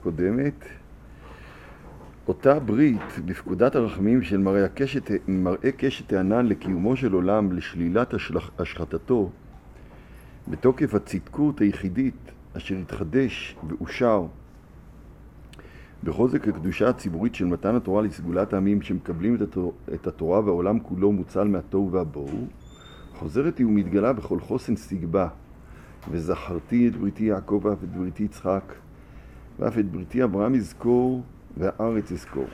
הקודמת. אותה ברית בפקודת הרחמים של מראה קשת הענן לקיומו של עולם לשלילת השחתתו, בתוקף הצדקות היחידית אשר התחדש ואושר בחוזק הקדושה הציבורית של מתן התורה לסגולת העמים שמקבלים את התורה והעולם כולו מוצל מהתוהו והבוהו, חוזרת היא ומתגלה בכל חוסן סגבה. וזכרתי את בריתי יעקב ואף את בריתי יצחק ואף את בריתי אברהם יזכור והארץ יזכור.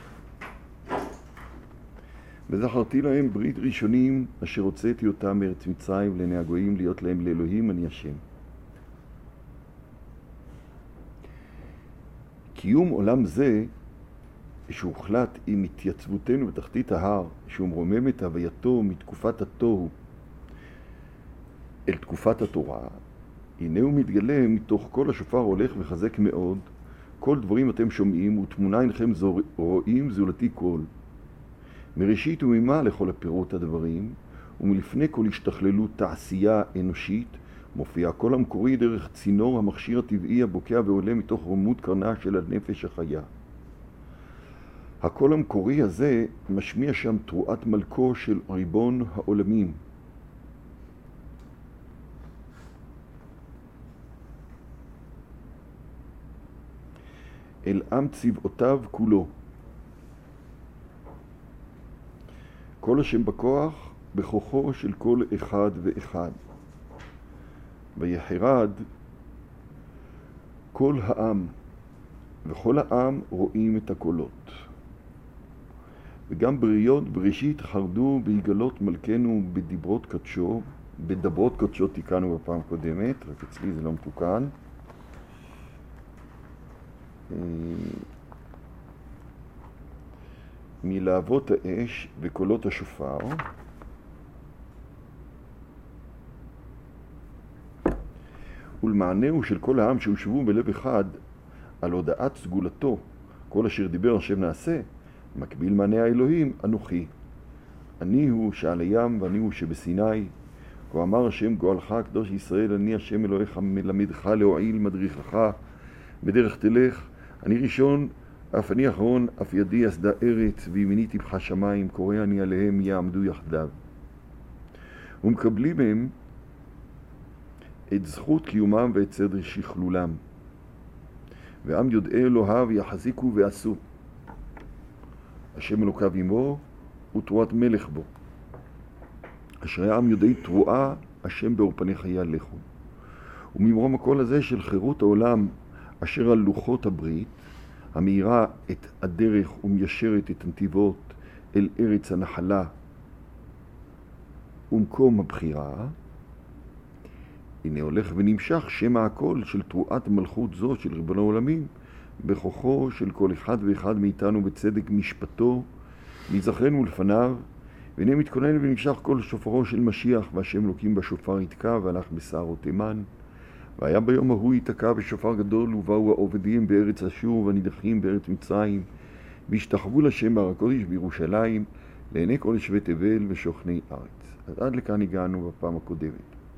וזכרתי להם ברית ראשונים אשר הוצאתי אותם מארץ מצרים לעיני הגויים להיות להם לאלוהים אני השם. קיום עולם זה שהוחלט עם התייצבותנו בתחתית ההר, שהוא מרומם את הווייתו מתקופת התוהו אל תקופת התורה, הנה הוא מתגלה מתוך כל השופר הולך וחזק מאוד, כל דברים אתם שומעים ותמונה אינכם רואים זולתי כל. מראשית וממה לכל הפירות הדברים, ומלפני כל השתכללות תעשייה אנושית, מופיע הקול המקורי דרך צינור המכשיר הטבעי הבוקע ועולה מתוך רומות קרנה של הנפש החיה. הקול המקורי הזה משמיע שם תרועת מלכו של ריבון העולמים. אל עם צבאותיו כולו. כל השם בכוח, בכוחו של כל אחד ואחד. ויחרד כל העם, וכל העם רואים את הקולות. וגם בריות בראשית חרדו בהיגלות מלכנו בדברות קדשו תיקנו בפעם קודמת, רק אצלי זה לא מתוקן. מלהבות האש וקולות השופר, ולמענהו של כל העם שהושבו בלב אחד על הודעת סגולתו, כל אשר דיבר השם נעשה, מקביל מענה האלוהים, אנוכי. אני הוא שעל הים ואני הוא שבסיני, כה אמר השם גואלך קדוש ישראל, אני השם אלוהיך מלמדך להועיל מדריכך בדרך תלך, אני ראשון, אף אני אחרון, אף ידי אסדה ארץ, וימיני תפחה שמיים, קורא אני עליהם יעמדו יחדיו. ומקבלים הם את זכות קיומם ואת סדר שכלולם. ועם יודעי אלוהיו יחזיקו ועשו. השם אלוקיו עמו ותרועת מלך בו. אשרי העם יודעי תרועה, השם באור פניך יהלכו. וממרום הקול הזה של חירות העולם, אשר על לוחות הברית, המאירה את הדרך ומיישרת את הנתיבות אל ארץ הנחלה ומקום הבחירה, הנה הולך ונמשך שם הקול של תרועת מלכות זו של ריבון העולמים, בכוחו של כל אחד ואחד מאיתנו בצדק משפטו, מזכרנו לפניו, והנה מתכונן ונמשך כל שופרו של משיח, והשם לוקים בשופר יתקע והלך בשערו תימן. והיה ביום ההוא יתקע בשופר גדול, ובאו העובדים בארץ אשור והנידחים בארץ מצרים, והשתחוו לשם בהר הקודש בירושלים, לעיני כל יושבי תבל ושוכני ארץ. אז עד לכאן הגענו בפעם הקודמת.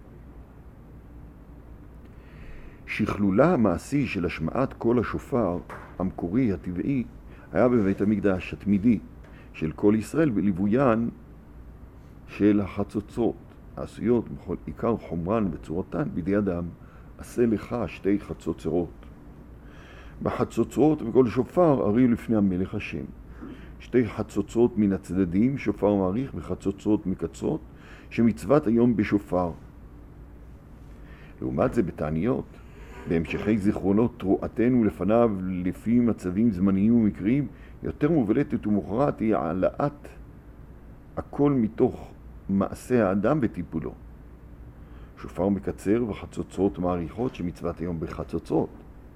שכלולה המעשי של השמעת קול השופר המקורי הטבעי היה בבית המקדש התמידי של כל ישראל בליוויין של החצוצרות, העשויות בכל עיקר חומרן בצורתן בידי אדם. עשה לך שתי חצוצרות. בחצוצרות וכל שופר הריעו לפני המלך השם. שתי חצוצרות מן הצדדים, שופר מעריך וחצוצרות מקצרות, שמצוות היום בשופר. לעומת זה בתעניות, בהמשכי זיכרונות תרועתנו לפניו לפי מצבים זמניים ומקריים, יותר מובלטת ומוכרעת היא העלאת הכל מתוך מעשה האדם בטיפולו. שופר מקצר וחצוצרות מעריכות שמצוות היום בחצוצרות.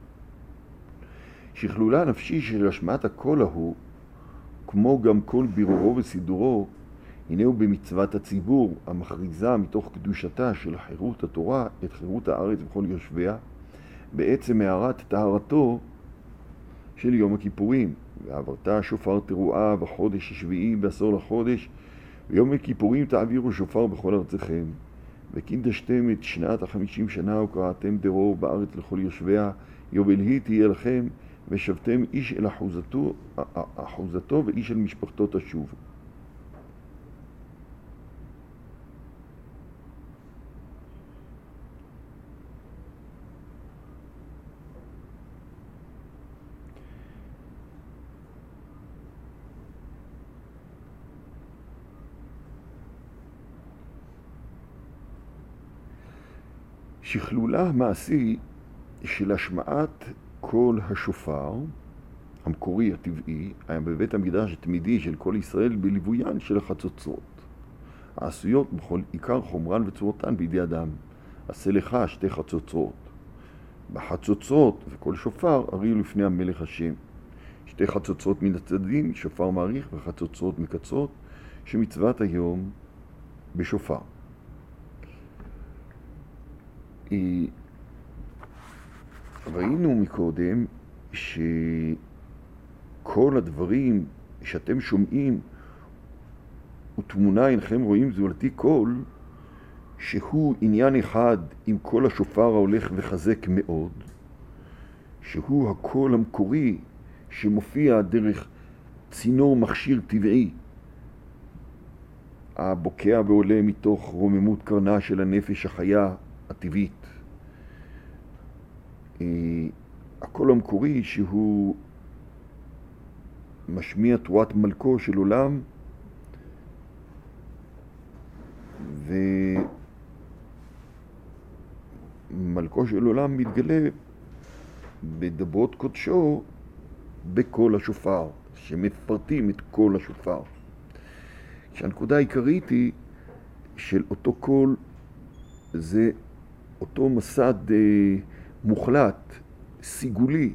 שכלולה הנפשי של השמעת הקול ההוא, כמו גם כל בירורו וסידורו, הנה הוא במצוות הציבור המכריזה מתוך קדושתה של חירות התורה את חירות הארץ וכל יושביה, בעצם הערת טהרתו של יום הכיפורים. ועברת שופר תרועה בחודש השביעי בעשור לחודש, ויום הכיפורים תעבירו שופר בכל ארצכם. וקידשתם את שנת 50 שנה וקראתם דרור בארץ לכל יושביה, יובל היא תהיה לכם ושבתם איש אל אחוזתו ואיש אל משפחתו תשובו. שכלולה המעשי של השמעת קול השופר, המקורי הטבעי, היה בבית המקדש התמידי של כל ישראל בליוויין של החצוצרות, העשויות בכל עיקר חומרן וצורתן בידי אדם. עשה לך 2 חצוצרות. בחצוצרות וכל שופר הריעו לפני המלך השם. 2 חצוצרות מן הצדדים, שופר מעריך, וחצוצרות מקצרות, שמצוות היום בשופר. ראינו מקודם שכל הדברים שאתם שומעים ותמונה אינכם רואים זולתי קול, שהוא עניין אחד עם קול השופר ההולך וחזק מאוד, שהוא הקול המקורי שמופיע דרך צינור מכשיר טבעי הבוקע ועולה מתוך רוממות קרנה של הנפש החיה הטבעית. הקול המקורי שהוא משמיע תרועת מלכו של עולם, ומלכו של עולם מתגלה בדברות קודשו בקול השופר, שמפרטים את קול השופר. שהנקודה העיקרית היא של אותו קול זה אותו מסד מוחלט, סיגולי,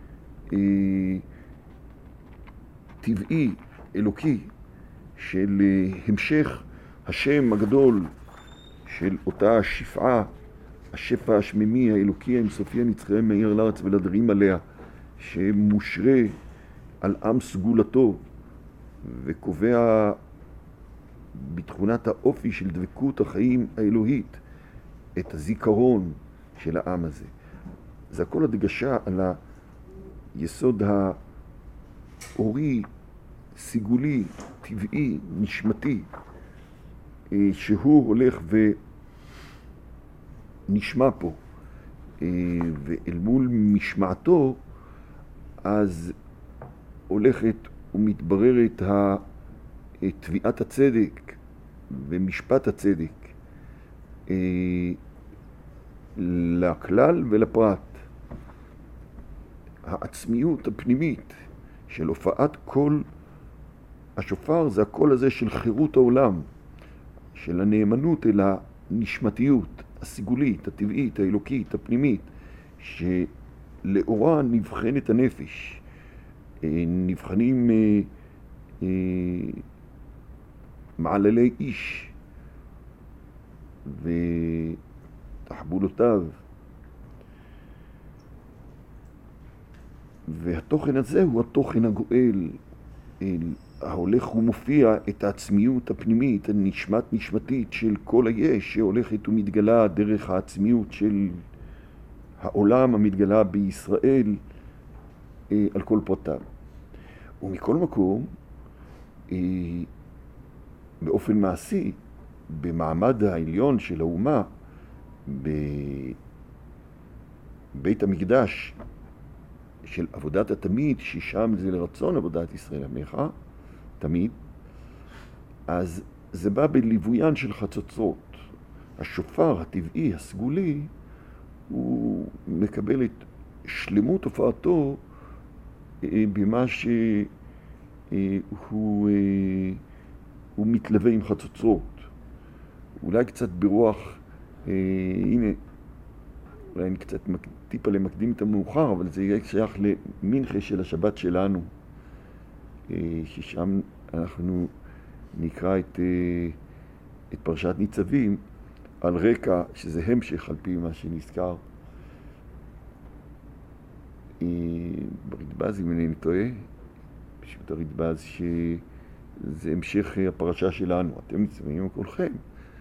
טבעי, אלוקי, של המשך השם הגדול של אותה שפעה, השפע השמימי האלוקי האינסופי הנצחי מאיר לארץ ולדרים עליה, שמושרה על עם סגולתו וקובע בתכונת האופי של דבקות החיים האלוהית את הזיכרון של העם הזה. זה הכל הדגשה על היסוד האורי, סיגולי, טבעי, נשמתי, שהוא הולך ונשמע פה, ואל מול משמעתו אז הולכת ומתבררת תביעת הצדק ומשפט הצדק לכלל ולפרט. העצמיות הפנימית של הופעת קול השופר זה הקול הזה של חירות העולם, של הנאמנות אל הנשמתיות הסיגולית, הטבעית, האלוקית, הפנימית, שלאורה נבחנת הנפש, נבחנים מעללי איש ותחבולותיו, והתוכן הזה הוא התוכן הגואל, ההולך ומופיע את העצמיות הפנימית, הנשמת נשמתית של כל היש שהולכת ומתגלה דרך העצמיות של העולם המתגלה בישראל על כל פרטיו. ומכל מקום, באופן מעשי, במעמד העליון של האומה, בבית המקדש של עבודת התמיד, ששם זה לרצון עבודת ישראל עמך, תמיד, אז זה בא בליוויין של חצוצרות. השופר הטבעי, הסגולי, הוא מקבל את שלמות הופעתו במה שהוא מתלווה עם חצוצרות. אולי קצת ברוח, הנה, אולי אני קצת טיפה למקדים את המאוחר, אבל זה יהיה שייך למנחה של השבת שלנו, ששם אנחנו נקרא את פרשת ניצבים על רקע שזה המשך על פי מה שנזכר ברדב"ז, אם אינני טועה, פשוט הרדב"ז שזה המשך הפרשה שלנו. אתם ניצבים עם כולכם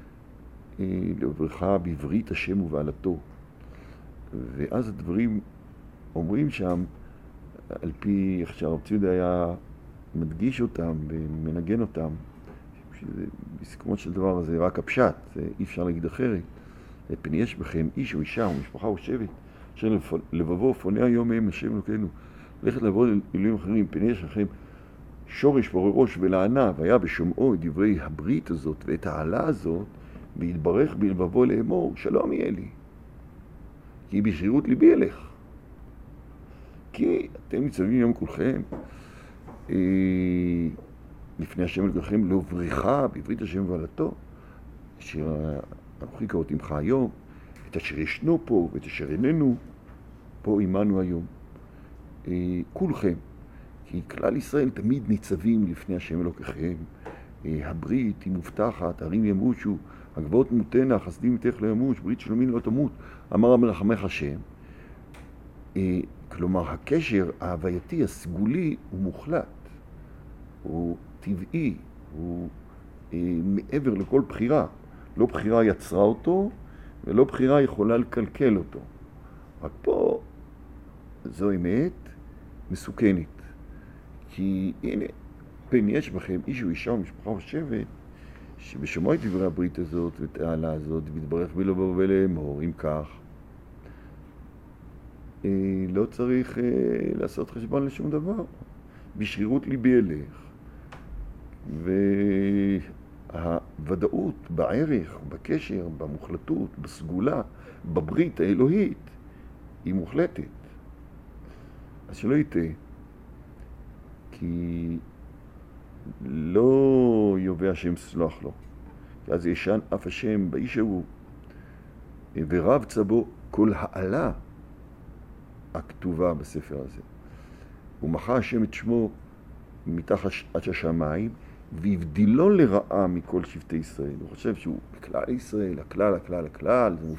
לעברך בברית השם ובעלתו. ואז הדברים אומרים שם על פי איך שהרב ציודה היה מדגיש אותם ומנגן אותם, בסיכומו של דבר זה רק הפשט, זה אי אפשר להגיד אחרת. פן יש בכם איש או אישה או משפחה או שבט, אשר לבבו פונה היום מהם השם אלוקינו, ללכת לעבוד אלוהים אחרים, פן יש לכם שורש וראש ולענה, והיה בשומעו את דברי הברית הזאת ואת העלה הזאת, והתברך בלבבו לאמור, שלום יהיה לי, כי בשרירות ליבי אלך. כי אתם ניצבים יום כולכם לפני השם אלוקיכם לבריחה בעברית השם ועלתו, אשר אנוכי קראתי עמך היום, את אשר ישנו פה ואת אשר איננו פה עמנו היום. כולכם, כי כלל ישראל תמיד ניצבים לפני השם אלוקיכם. הברית היא מובטחת, הרים ימושו, הגבעות מותנה, חסדים איתך לא ימוש, ברית שלומים לא תמות, אמר מרחמך השם. כלומר, הקשר ההווייתי, הסגולי, הוא מוחלט, הוא טבעי, הוא מעבר לכל בחירה. לא בחירה יצרה אותו, ולא בחירה יכולה לקלקל אותו. רק פה זו אמת מסוכנת. כי הנה, פן יש בכם איש או אישה או משפחה או שבט, שבשמוע את דברי הברית הזאת ואת העלה הזאת, והתברך בלבבו ולאמור, אם כך, לא צריך לעשות חשבון לשום דבר. בשרירות ליבי אלך. והוודאות בערך, בקשר, במוחלטות, בסגולה, בברית האלוהית, היא מוחלטת. אז שלא יטעה, כי לא יובע השם סלוח לו. כי אז ישן אף השם באיש ההוא, ורב צבו כל העלה הכתובה בספר הזה. ומחה השם את שמו מתחת השמיים, והבדילו לרעה מכל שבטי ישראל. הוא חושב שהוא כלל ישראל, הכלל, זה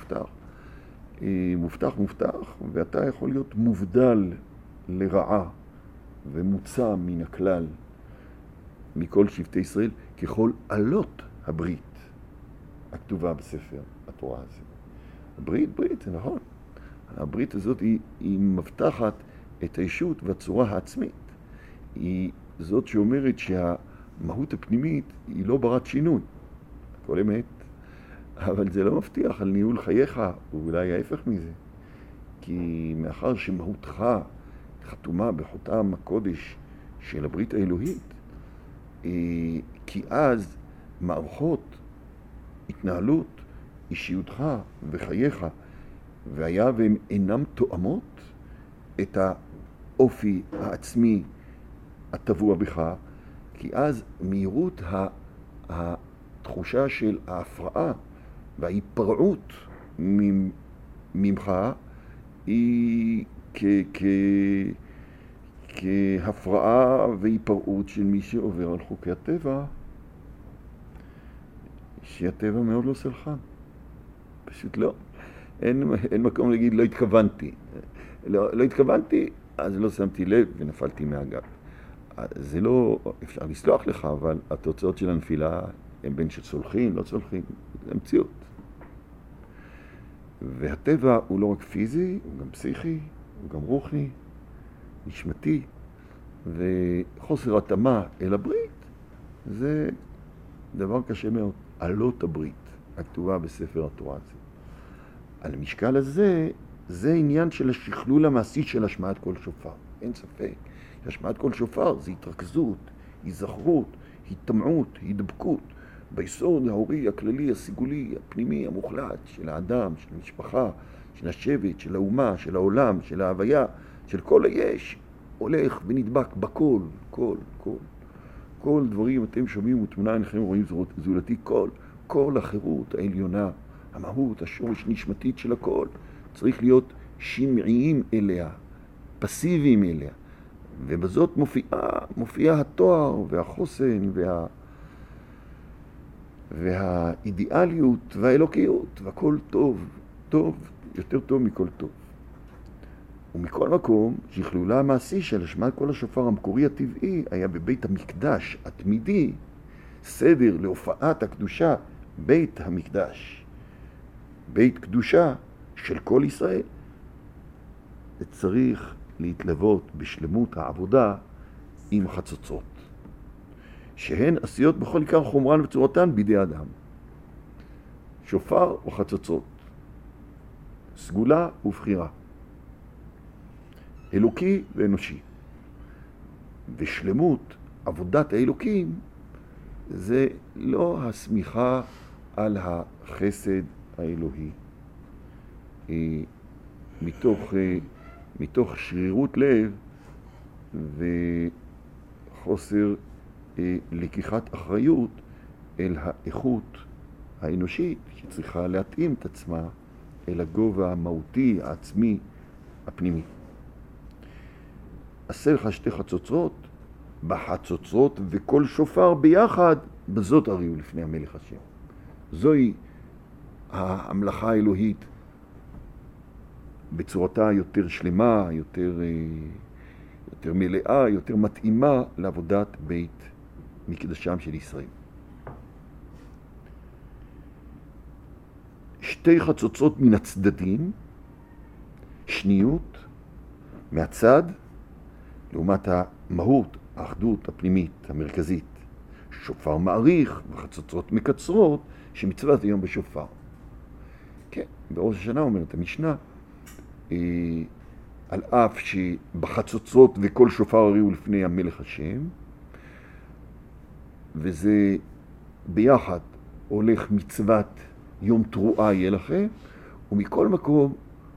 מובטח, ואתה יכול להיות מובדל לרעה ומוצא מן הכלל מכל שבטי ישראל, ככל עלות הברית הכתובה בספר התורה הזה. ברית, זה נכון. הברית הזאת היא מבטחת את הישות והצורה העצמית. היא זאת שאומרת שהמהות הפנימית היא לא ברת שינוי. הכל אמת. אבל זה לא מבטיח על ניהול חייך, ואולי ההפך מזה. כי מאחר שמהותך חתומה בחותם הקודש של הברית האלוהית, כי אז מערכות, התנהלות, אישיותך וחייך, והיה והם אינם תואמות את האופי העצמי הטבוע בך, כי אז מהירות התחושה של ההפרעה וההיפרעות ממך היא כהפרעה והיפרעות של מי שעובר על חוקי הטבע, שהטבע מאוד לא סלחן. פשוט לא. אין מקום להגיד לא התכוונתי. לא התכוונתי, אז לא שמתי לב ונפלתי מהגב. זה לא, אפשר לסלוח לך, אבל התוצאות של הנפילה הם בין שסולחים, לא סולחים, זה מציאות. והטבע הוא לא רק פיזי, הוא גם פסיכי, הוא גם רוחני, נשמתי, וחוסר התאמה אל הברית זה דבר קשה מאוד. עלות הברית, הכתובה בספר התורה הזה. על המשקל הזה, זה עניין של השכלול המעשי של השמעת כל שופר. אין ספק. השמעת כל שופר זה התרכזות, היזכרות, התטמעות, הידבקות, ביסוד ההורי, הכללי, הסגולי, הפנימי, המוחלט של האדם, של המשפחה, של השבט, של האומה, של העולם, של ההוויה, של כל היש, הולך ונדבק בכל, כל דברים אתם שומעים ותמונה עינכם רואים זולתי, כל החירות העליונה, המהות, השורש נשמתית של הכל, צריך להיות שמעיים אליה, פסיביים אליה. ובזאת מופיע התואר והחוסן והאידיאליות והאלוקיות, והכל טוב, יותר טוב מכל טוב. ומכל מקום, שכלולה המעשי של השמעת כל השופר המקורי הטבעי היה בבית המקדש התמידי, סדר להופעת הקדושה, בית המקדש, בית קדושה של כל ישראל. צריך להתלוות בשלמות העבודה עם חצוצרות, שהן עשויות בכל עיקר חומרן וצורתן בידי אדם. שופר או חצוצרות, סגולה ובחירה, אלוקי ואנושי. ושלמות עבודת האלוקים זה לא הסמיכה על החסד האלוהי, מתוך שרירות לב וחוסר לקיחת אחריות אל האיכות האנושית שצריכה להתאים את עצמה אל הגובה המהותי, העצמי, הפנימי. עשה לך שתי חצוצרות, בחצוצרות וכל שופר ביחד, בזאת הריעו לפני המלך השם. זוהי המלאכה האלוהית בצורתה יותר שלמה, יותר מלאה, יותר מתאימה לעבודת בית מקדשם של ישראל. שתי חצוצרות מן הצדדים, שניות מהצד, לעומת המהות, האחדות הפנימית, המרכזית. שופר מעריך וחצוצרות מקצרות, שמצוות היום בשופר. כן, בראש השנה אומרת המשנה, על אף שבחצוצרות וכל שופר הריעו לפני המלך השם, וזה ביחד הולך מצוות יום תרועה יהיה לכם, ומכל מקום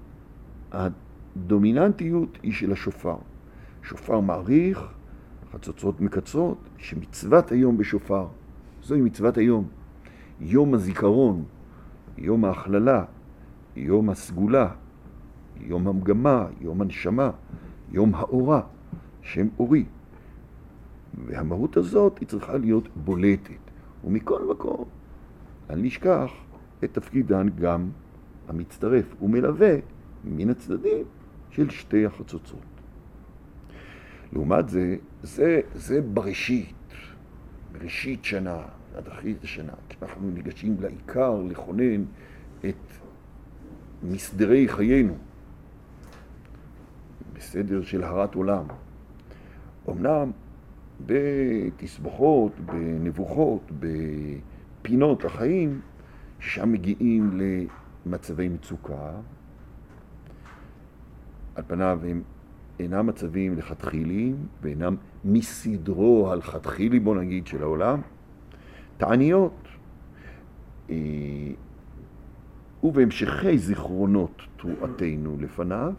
הדומיננטיות היא של השופר. שופר מעריך, חצוצרות מקצרות, שמצוות היום בשופר, זוהי מצוות היום. יום הזיכרון, יום ההכללה, יום הסגולה, יום המגמה, יום הנשמה, יום האורה, שם אורי. והמהות הזאת היא צריכה להיות בולטת. ומכל מקום, אל נשכח את תפקידן גם המצטרף ומלווה מן הצדדים של שתי החצוצרות. לעומת זה בראשית שנה, עד אחרית השנה, כשאנחנו ניגשים לעיקר לכונן את מסדרי חיינו, בסדר של הרת עולם. אמנם בתסבוכות, בנבוכות, בפינות החיים, שם מגיעים למצבי מצוקה. על פניו הם אינם מצבים לכתחילים, ואינם מסדרו הלכתחילי, בוא נגיד, של העולם. תעניות, ובהמשכי זיכרונות תרועתנו לפניו,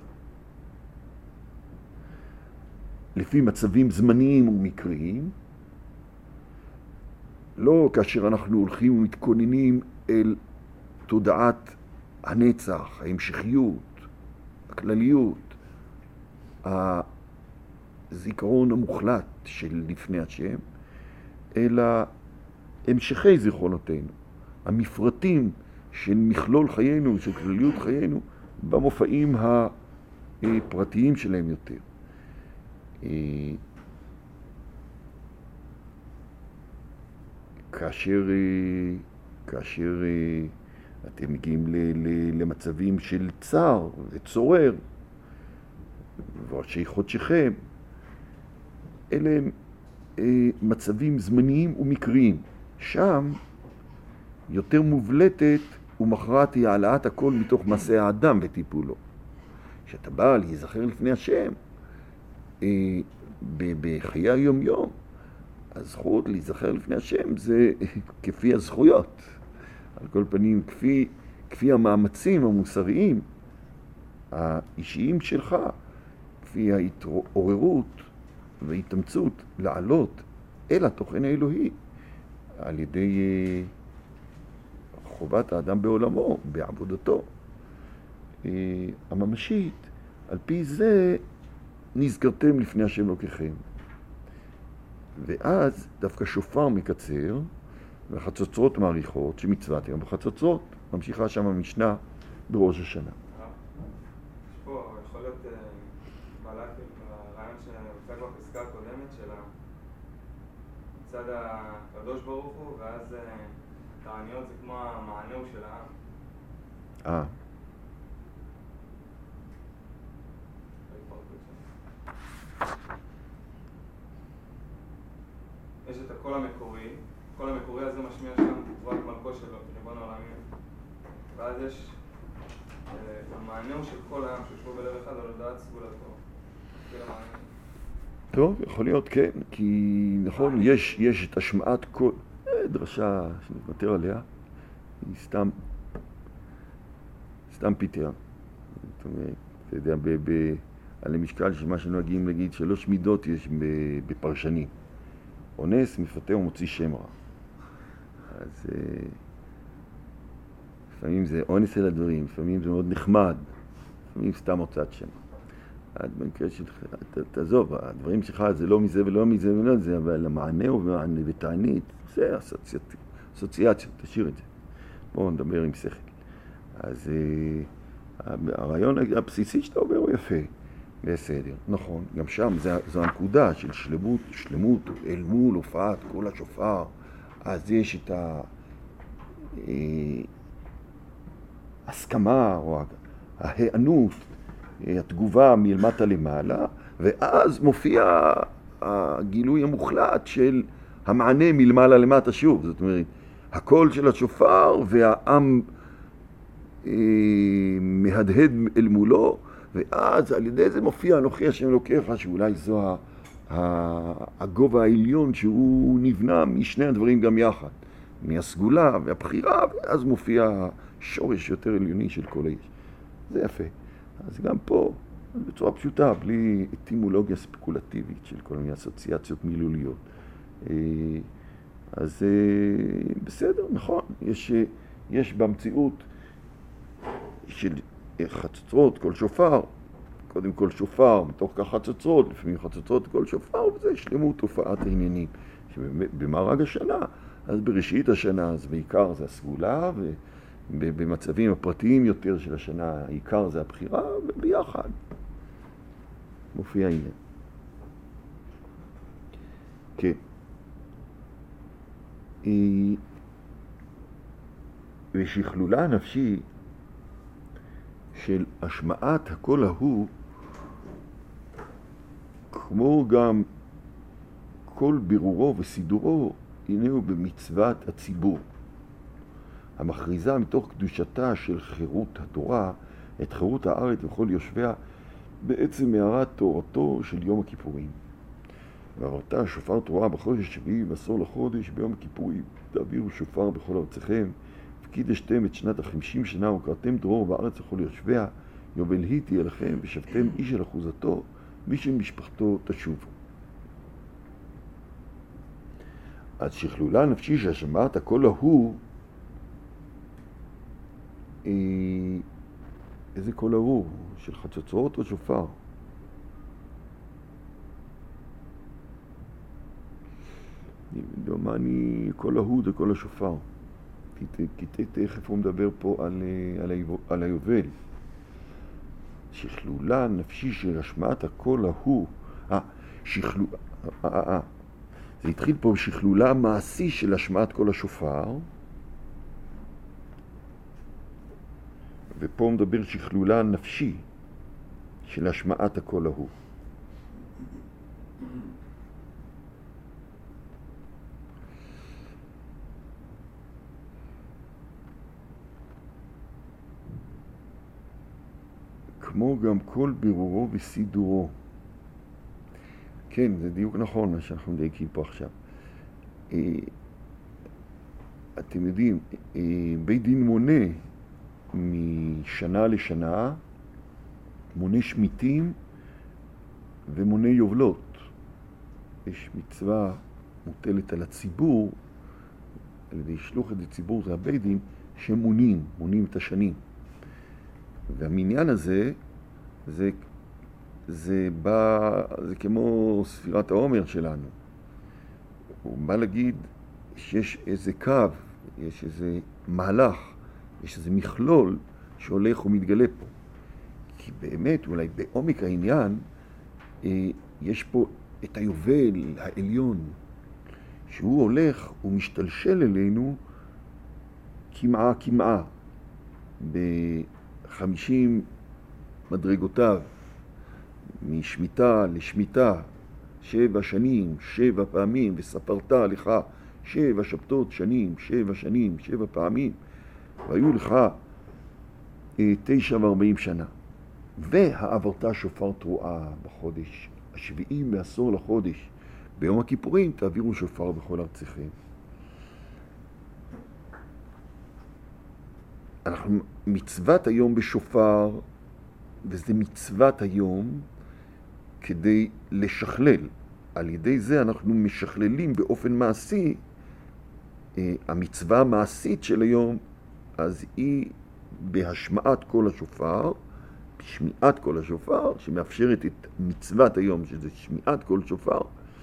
לפי מצבים זמניים ומקריים, לא כאשר אנחנו הולכים ומתכוננים אל תודעת הנצח, ההמשכיות, הכלליות, הזיכרון המוחלט של לפני השם, אלא המשכי זיכרונותינו, המפרטים של מכלול חיינו, של כלליות חיינו, במופעים הפרטיים שלהם יותר. כאשר אתם מגיעים למצבים של צער וצורר וראשי חודשכם, אלה הם מצבים זמניים ומקריים. שם יותר מובלטת ומכרעת היא העלאת הכל מתוך מעשה האדם וטיפולו. כשאתה בא להיזכר לפני השם, בחיי היום יום, הזכות להיזכר לפני השם זה כפי הזכויות. על כל פנים, כפי המאמצים המוסריים, האישיים שלך, כפי ההתעוררות וההתאמצות לעלות אל התוכן האלוהי, על ידי חובת האדם בעולמו, בעבודתו הממשית. על פי זה נזכרתם לפני השם אלוקיכם. ואז דווקא שופר מקצר, והחצוצרות מעריכות, שמצוות היום בחצוצרות, ממשיכה שם המשנה בראש השנה. פה יכול להיות מעלה הרעיון שהוצג בפסקה הקודמת של מצד הקדוש ברוך הוא, ואז תעניות זה כמו המענהו של העם. יש את הקול המקורי, הקול המקורי הזה משמיע שם תרועת מלכו של ריבון העולמים, ואז יש המענה הוא של כל העם שיושבו בלב אחד על הודעת סגולתו. טוב, יכול להיות, כן, כי נכון, יש את השמעת קול, דרשה שנתמטר עליה, היא סתם פיתיה. זאת אומרת, אתה יודע, על המשקל של מה שנוהגים להגיד, 3 מידות יש בפרשנים. אונס, מפתה ומוציא שם רע. אז לפעמים זה אונס אל הדברים, לפעמים זה מאוד נחמד, לפעמים סתם הוצאת שם. במקרה שלך, תעזוב, הדברים שלך זה לא מזה ולא מזה ולא זה, אבל המענה הוא מענה ותענית, זה אסוציאציה, תשאיר את זה. בואו נדבר עם שכל. אז הרעיון הבסיסי שאתה אומר הוא יפה, בסדר, נכון, גם שם זו הנקודה של שלמות אל מול הופעת כל השופר, אז יש את ההסכמה או ההיענות, התגובה מלמטה למעלה, ואז מופיע הגילוי המוחלט של המענה מלמעלה למטה שוב. זאת אומרת, הקול של השופר והעם מהדהד אל מולו, ואז על ידי זה מופיע אנוכי השם אלוקיך, שאולי זו הגובה העליון שהוא נבנה משני הדברים גם יחד, מהסגולה והבחירה, ואז מופיע שורש יותר עליוני של כל האיש. זה יפה. אז גם פה, בצורה פשוטה, בלי אטימולוגיה ספקולטיבית של כל מיני אסוציאציות מילוליות. אז בסדר, נכון, יש במציאות של חצוצרות, כל שופר, קודם כל שופר, מתוך כך חצוצרות, לפעמים חצוצרות, כל שופר, וזה שלמות תופעת העניינים. שבמארג השנה, אז בראשית השנה, אז בעיקר זה הסגולה, ובמצבים הפרטיים יותר של השנה, העיקר זה הבחירה, וביחד מופיע העניין. כן. ושכלולה הנפשי של השמעת הקול ההוא, כמו גם כל בירורו וסידורו, הנה הוא במצוות הציבור, המכריזה מתוך קדושתה של חירות התורה, את חירות הארץ וכל יושביה, בעצם מהרת תורתו של יום הכיפורים. ועברתה שופר תורה בחודש השביעי בעשור לחודש ביום הכיפורים, תעבירו שופר בכל ארציכם, וקידשתם את שנת 50 שנה וקראתם דרור בארץ וכל יושביה, יובל היא תהיה לכם ושבתם איש אל אחוזתו, מי של משפחתו תשובו. אז שכלולה נפשי שהשמעת הקול ההוא, איזה קול ההוא? של חצוצרות או שופר? דומני, קול ההוא זה קול השופר. כי תכף הוא מדבר פה על היובל. שכלולה נפשי של השמעת הקול ההוא. זה התחיל פה בשכלולה מעשי של השמעת קול השופר. ופה הוא מדבר שכלולה נפשי של השמעת הקול ההוא. כמו גם כל בירורו וסידורו. כן, זה דיוק נכון מה שאנחנו מדייקים פה עכשיו. אתם יודעים, בית דין מונה משנה לשנה, מונה שמיטים ומונה יובלות. יש מצווה מוטלת על הציבור, על ידי שלוחת הציבור, זה הבית דין, שמונים את השנים. והמניין הזה, זה כמו ספירת העומר שלנו. הוא בא להגיד שיש איזה קו, יש איזה מהלך, יש איזה מכלול שהולך ומתגלה פה. כי באמת, אולי בעומק העניין, יש פה את היובל העליון, שהוא הולך ומשתלשל אלינו כמעה, ב50 מדרגותיו, משמיטה לשמיטה, 7 שנים, 7 פעמים, וספרת לך 7 שבתות שנים, 7 שנים, 7 פעמים, והיו לך 49 שנה. והעברת שופר תרועה בחודש השביעי בעשור לחודש. ביום הכיפורים תעבירו שופר בכל ארציכם. אנחנו מצוות היום בשופר, וזה מצוות היום כדי לשכלל. על ידי זה אנחנו משכללים באופן מעשי. המצווה המעשית של היום, אז היא בהשמעת כל השופר, בשמיעת כל השופר, שמאפשרת את מצוות היום, שזה שמיעת כל שופר,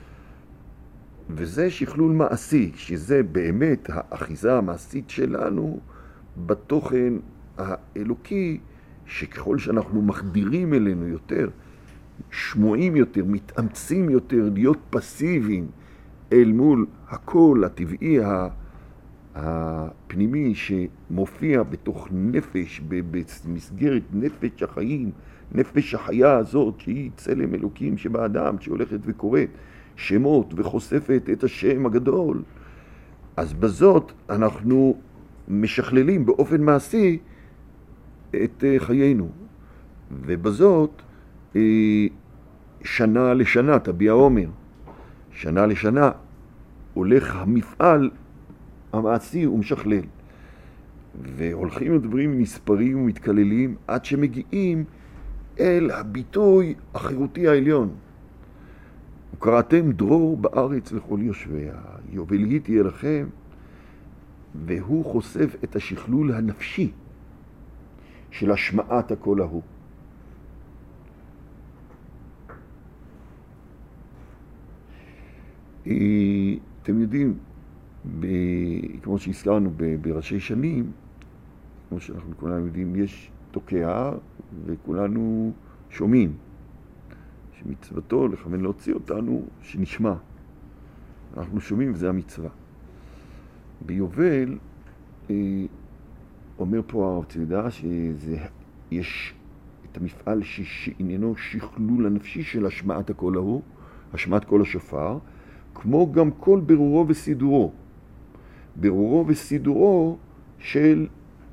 וזה שכלול מעשי, שזה באמת האחיזה המעשית שלנו בתוכן האלוקי, שככל שאנחנו מחדירים אלינו יותר, שמועים יותר, מתאמצים יותר, להיות פסיביים אל מול הקול הטבעי הפנימי שמופיע בתוך נפש, במסגרת נפש החיים, נפש החיה הזאת שהיא צלם אלוקים שבאדם, שהולכת וקוראת שמות וחושפת את השם הגדול. אז בזאת אנחנו משכללים באופן מעשי את חיינו, ובזאת שנה לשנה, תביע עומר, שנה לשנה הולך המפעל המעשי ומשכלל, והולכים הדברים נספרים ומתכללים עד שמגיעים אל הביטוי החירותי העליון. וקראתם דרור בארץ לכל יושביה, יובל היא תהיה לכם, והוא חושף את השכלול הנפשי של השמעת הקול ההוא. אתם יודעים, כמו שהזכרנו בראשי שנים, כמו שאנחנו כולנו יודעים, יש תוקע וכולנו שומעים, שמצוותו לכוון להוציא אותנו שנשמע. אנחנו שומעים וזה המצווה. ביובל אומר פה הרב ציידה שיש את המפעל שעניינו שכלול הנפשי של השמעת הקול ההוא, השמעת קול השופר, כמו גם כל ברורו וסידורו. ברורו וסידורו של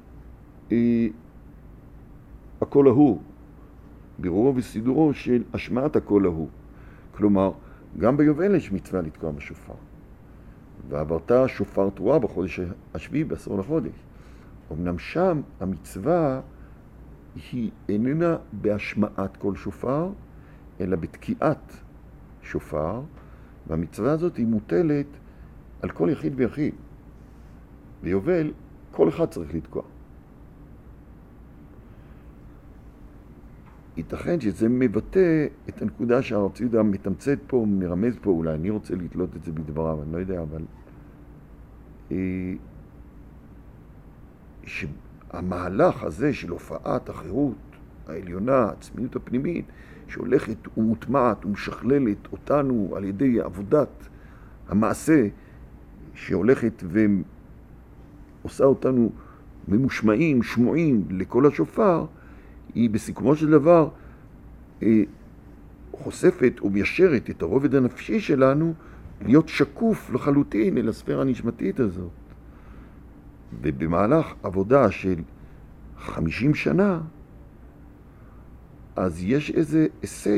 הקול ההוא. ברורו וסידורו של השמעת הקול ההוא. כלומר, גם ביובל יש מצווה לתקוע בשופר. ועברת שופר תרועה בחודש השביעי בעשור לחודש. אמנם שם המצווה היא איננה בהשמעת כל שופר, אלא בתקיעת שופר, והמצווה הזאת היא מוטלת על כל יחיד ויחיד. ביובל כל אחד צריך לתקוע. ייתכן שזה מבטא את הנקודה שהרב ציודה מתמצת פה, מרמז פה, אולי אני רוצה לתלות את זה בדבריו, אני לא יודע, אבל שהמהלך הזה של הופעת החירות העליונה, העצמיות הפנימית, שהולכת ומוטמעת ומשכללת אותנו על ידי עבודת המעשה, שהולכת ועושה אותנו ממושמעים, שמועים לכל השופר, היא בסיכומו של דבר חושפת ומיישרת את הרובד הנפשי שלנו להיות שקוף לחלוטין אל הספירה הנשמתית הזאת. ובמהלך עבודה של 50 שנה, אז יש איזה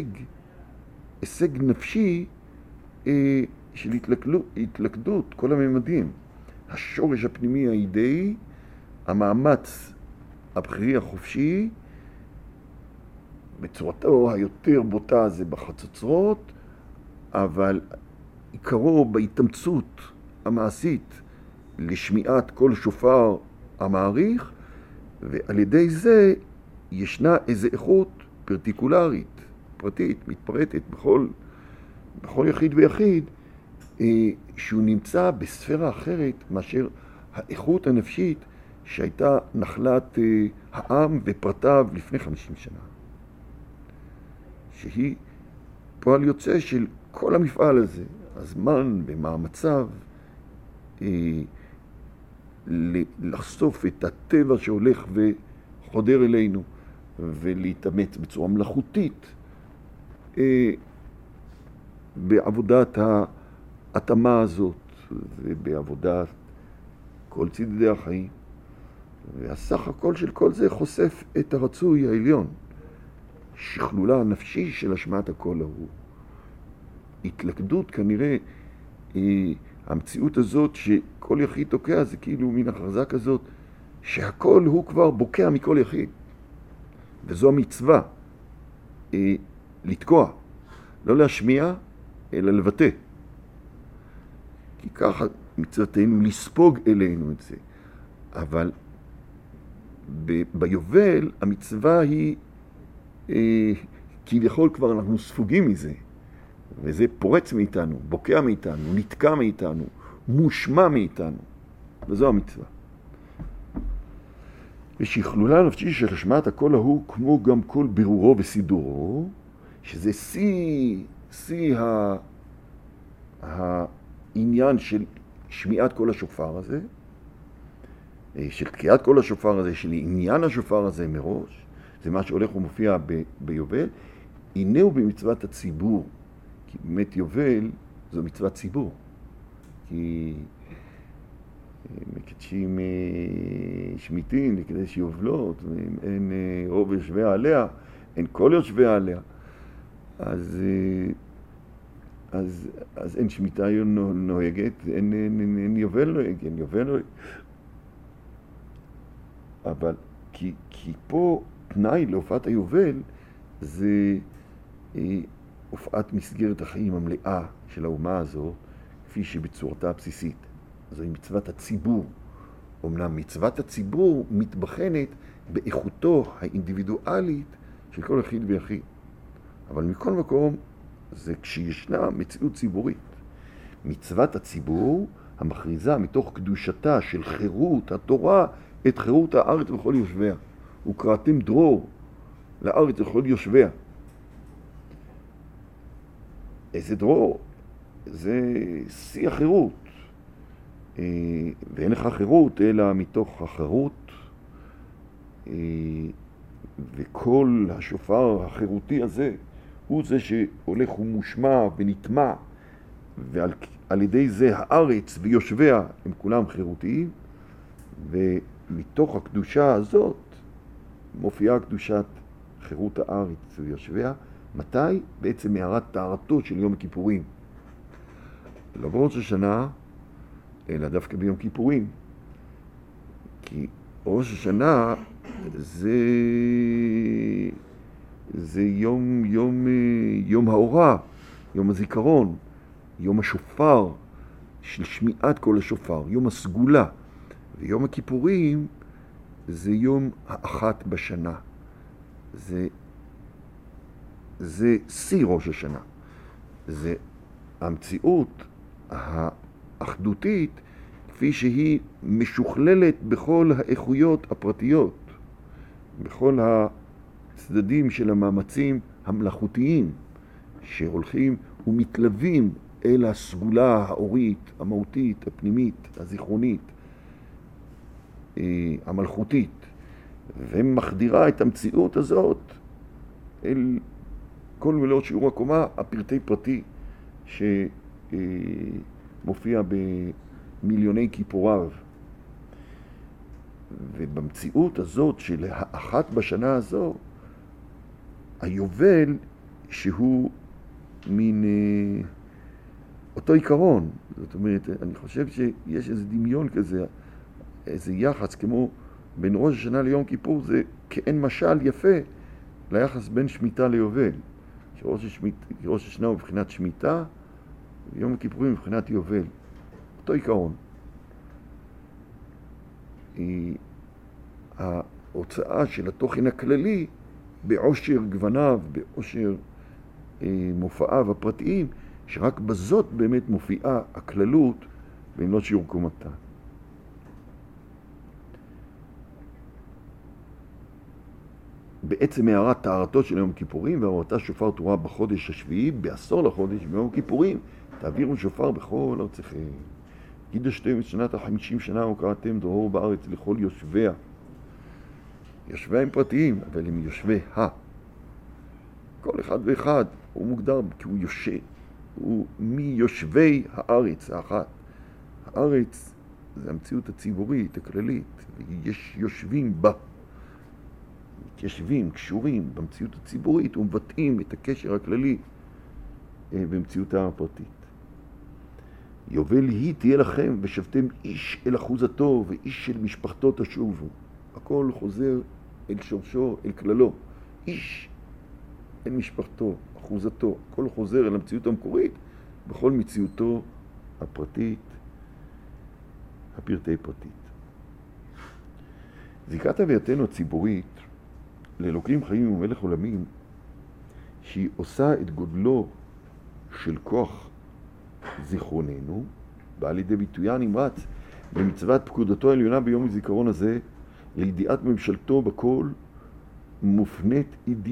הישג נפשי של התלכדות כל הממדים. השורש הפנימי האידאי, המאמץ הבחירי החופשי, בצורתו היותר בוטה זה בחצוצרות, אבל עיקרו בהתאמצות המעשית לשמיעת כל שופר המעריך, ועל ידי זה ישנה איזו איכות פרטיקולרית, פרטית, מתפרטת בכל יחיד ויחיד, שהוא נמצא בספירה אחרת מאשר האיכות הנפשית שהייתה נחלת העם ופרטיו לפני 50 שנה. שהיא פועל יוצא של כל המפעל הזה, הזמן ומאמציו, לחשוף את הטבע שהולך וחודר אלינו, ולהתאמץ בצורה מלאכותית, בעבודת ההתאמה הזאת, ובעבודת כל צדדי החיים. והסך הכל של כל זה חושף את הרצוי העליון, שכלולה הנפשי של השמעת הקול ההוא. התלכדות כנראה, המציאות הזאת שכל יחיד תוקע, זה כאילו מן הכרזה כזאת, שהקול הוא כבר בוקע מכל יחיד. וזו המצווה, לתקוע, לא להשמיע, אלא לבטא. כי ככה מצוותנו לספוג אלינו את זה. אבל ביובל המצווה היא, כביכול כבר אנחנו ספוגים מזה. וזה פורץ מאיתנו, בוקע מאיתנו, נתקע מאיתנו, מושמע מאיתנו. וזו המצווה. ושכלולה נפשי של השמעת הקול ההוא, כמו גם כל בירורו וסידורו, שזה שיא העניין של שמיעת כל השופר הזה, של תקיעת כל השופר הזה, של עניין השופר הזה מראש, זה מה שהולך ומופיע ביובל. הנה הוא במצוות הציבור, כי באמת יובל זו מצוות ציבור, כי מקדשים שמיטין לקדש יובלות, אין רוב יושביה עליה, אין כל יושביה עליה, אז אין שמיטה נוהגת, אין יובל נוהג, אין יובל נוהג. אבל כי פה תנאי להופעת היובל זה הופעת מסגרת החיים המלאה של האומה הזו, כפי שבצורתה הבסיסית. זוהי מצוות הציבור. אמנם מצוות הציבור מתבחנת באיכותו האינדיבידואלית של כל יחיד ויחיד. אבל מכל מקום זה כשישנה מציאות ציבורית. מצוות הציבור המכריזה מתוך קדושתה של חירות התורה את חירות הארץ וכל יושביה. וקראתם דרור לארץ וכל יושביה. איזה דרור? זה שיא החירות. ואין לך חירות אלא מתוך החירות, וכל השופר החירותי הזה הוא זה שהולך ומושמע ונטמע, ועל ידי זה הארץ ויושביה הם כולם חירותיים, ומתוך הקדושה הזאת מופיעה קדושת חירות הארץ ויושביה. מתי? בעצם מערת טהרתו של יום הכיפורים. לא בראש השנה, אלא דווקא ביום כיפורים. כי ראש השנה זה יום האורה, יום הזיכרון, יום השופר של שמיעת כל השופר, יום הסגולה. ויום הכיפורים זה יום האחת בשנה. זה שיא ראש השנה. זה המציאות האחדותית כפי שהיא משוכללת בכל האיכויות הפרטיות, בכל הצדדים של המאמצים המלאכותיים שהולכים ומתלווים אל הסגולה האורית, המהותית, הפנימית, הזיכרונית, המלכותית, ומחדירה את המציאות הזאת אל כל מלוא שיעור הקומה הפרטי פרטי שמופיע במיליוני כיפוריו. ובמציאות הזאת של האחת בשנה הזו, היובל שהוא מין אותו עיקרון. זאת אומרת, אני חושב שיש איזה דמיון כזה, איזה יחס כמו בין ראש השנה ליום כיפור, זה כאין משל יפה ליחס בין שמיטה ליובל. שראש השנה הוא מבחינת שמיטה, ויום הכיפורים מבחינת יובל. אותו עיקרון. היא ההוצאה של התוכן הכללי בעושר גווניו, בעושר מופעיו הפרטיים, שרק בזאת באמת מופיעה הכללות במלוא שיעור קומתה. בעצם הערת טהרתו של יום כיפורים, והראתה שופר תורה בחודש השביעי, בעשור לחודש, ביום כיפורים, תעבירו שופר בכל ארציכם. קידשתם את שנת ה-50 שנה וקראתם דרור בארץ לכל יושביה. יושביה הם פרטיים, אבל הם יושביה. כל אחד ואחד הוא מוגדר כי הוא יושב, הוא מיושבי הארץ האחת. הארץ זה המציאות הציבורית, הכללית, ויש יושבים בה. מתיישבים, קשורים במציאות הציבורית ומבטאים את הקשר הכללי במציאותה הפרטית. יובל היא תהיה לכם ושבתם איש אל אחוזתו ואיש של משפחתו תשובו. הכל חוזר אל שורשו, אל כללו. איש אל משפחתו, אחוזתו. הכל חוזר אל המציאות המקורית בכל מציאותו הפרטית, הפרטי פרטית. זיקת הווייתנו הציבורית לאלוקים חיים ומלך עולמים, שהיא עושה את גודלו של כוח זיכרוננו, באה לידי ביטויה נמרץ במצוות פקודתו העליונה ביום הזיכרון הזה, לידיעת ממשלתו בכל, מופנית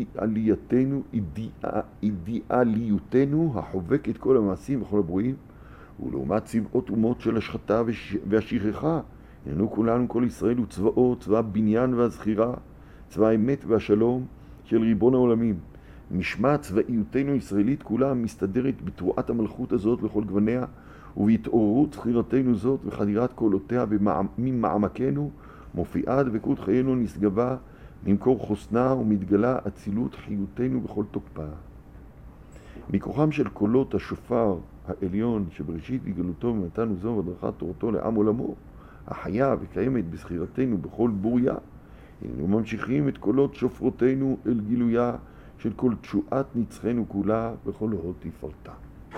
אידיאליותנו החובק את כל המעשים וכל הברואים, ולעומת צבאות אומות של השחתה והשכחה, איננו כולנו כל ישראל וצבאו, צבא הבניין והזכירה, צבא האמת והשלום של ריבון העולמים. משמע צבאיותנו הישראלית כולה מסתדרת בתרועת המלכות הזאת בכל גווניה, ובהתעוררות זכירתנו זאת וחדירת קולותיה ממעמקנו, מופיעה דבקות חיינו נשגבה, ממקור חוסנה ומתגלה אצילות חיותנו בכל תוקפה. מכוחם של קולות השופר העליון שבראשית התגלותו ומתנו זו והדרכת תורתו לעם עולמו, החיה וקיימת בזכירתנו בכל בוריה, אנו ממשיכים את קולות שופרותינו אל גילויה של כל תשועת נצחנו כולה בכל הוד תפארתה.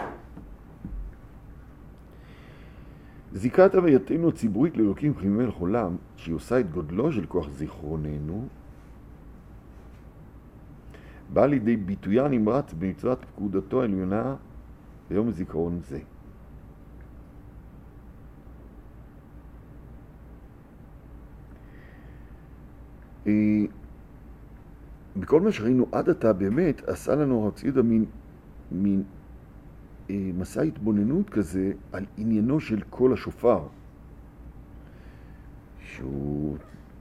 זיקת הווייתנו הציבורית לאלוקים חיים ומלך עולם, שהיא עושה את גודלו של כוח זיכרוננו, באה לידי ביטויה נמרץ במצוות פקודתו העליונה ביום הזיכרון זה. בכל מה שראינו עד עתה באמת עשה לנו הרציודה מין מסע התבוננות כזה על עניינו של קול השופר, שהוא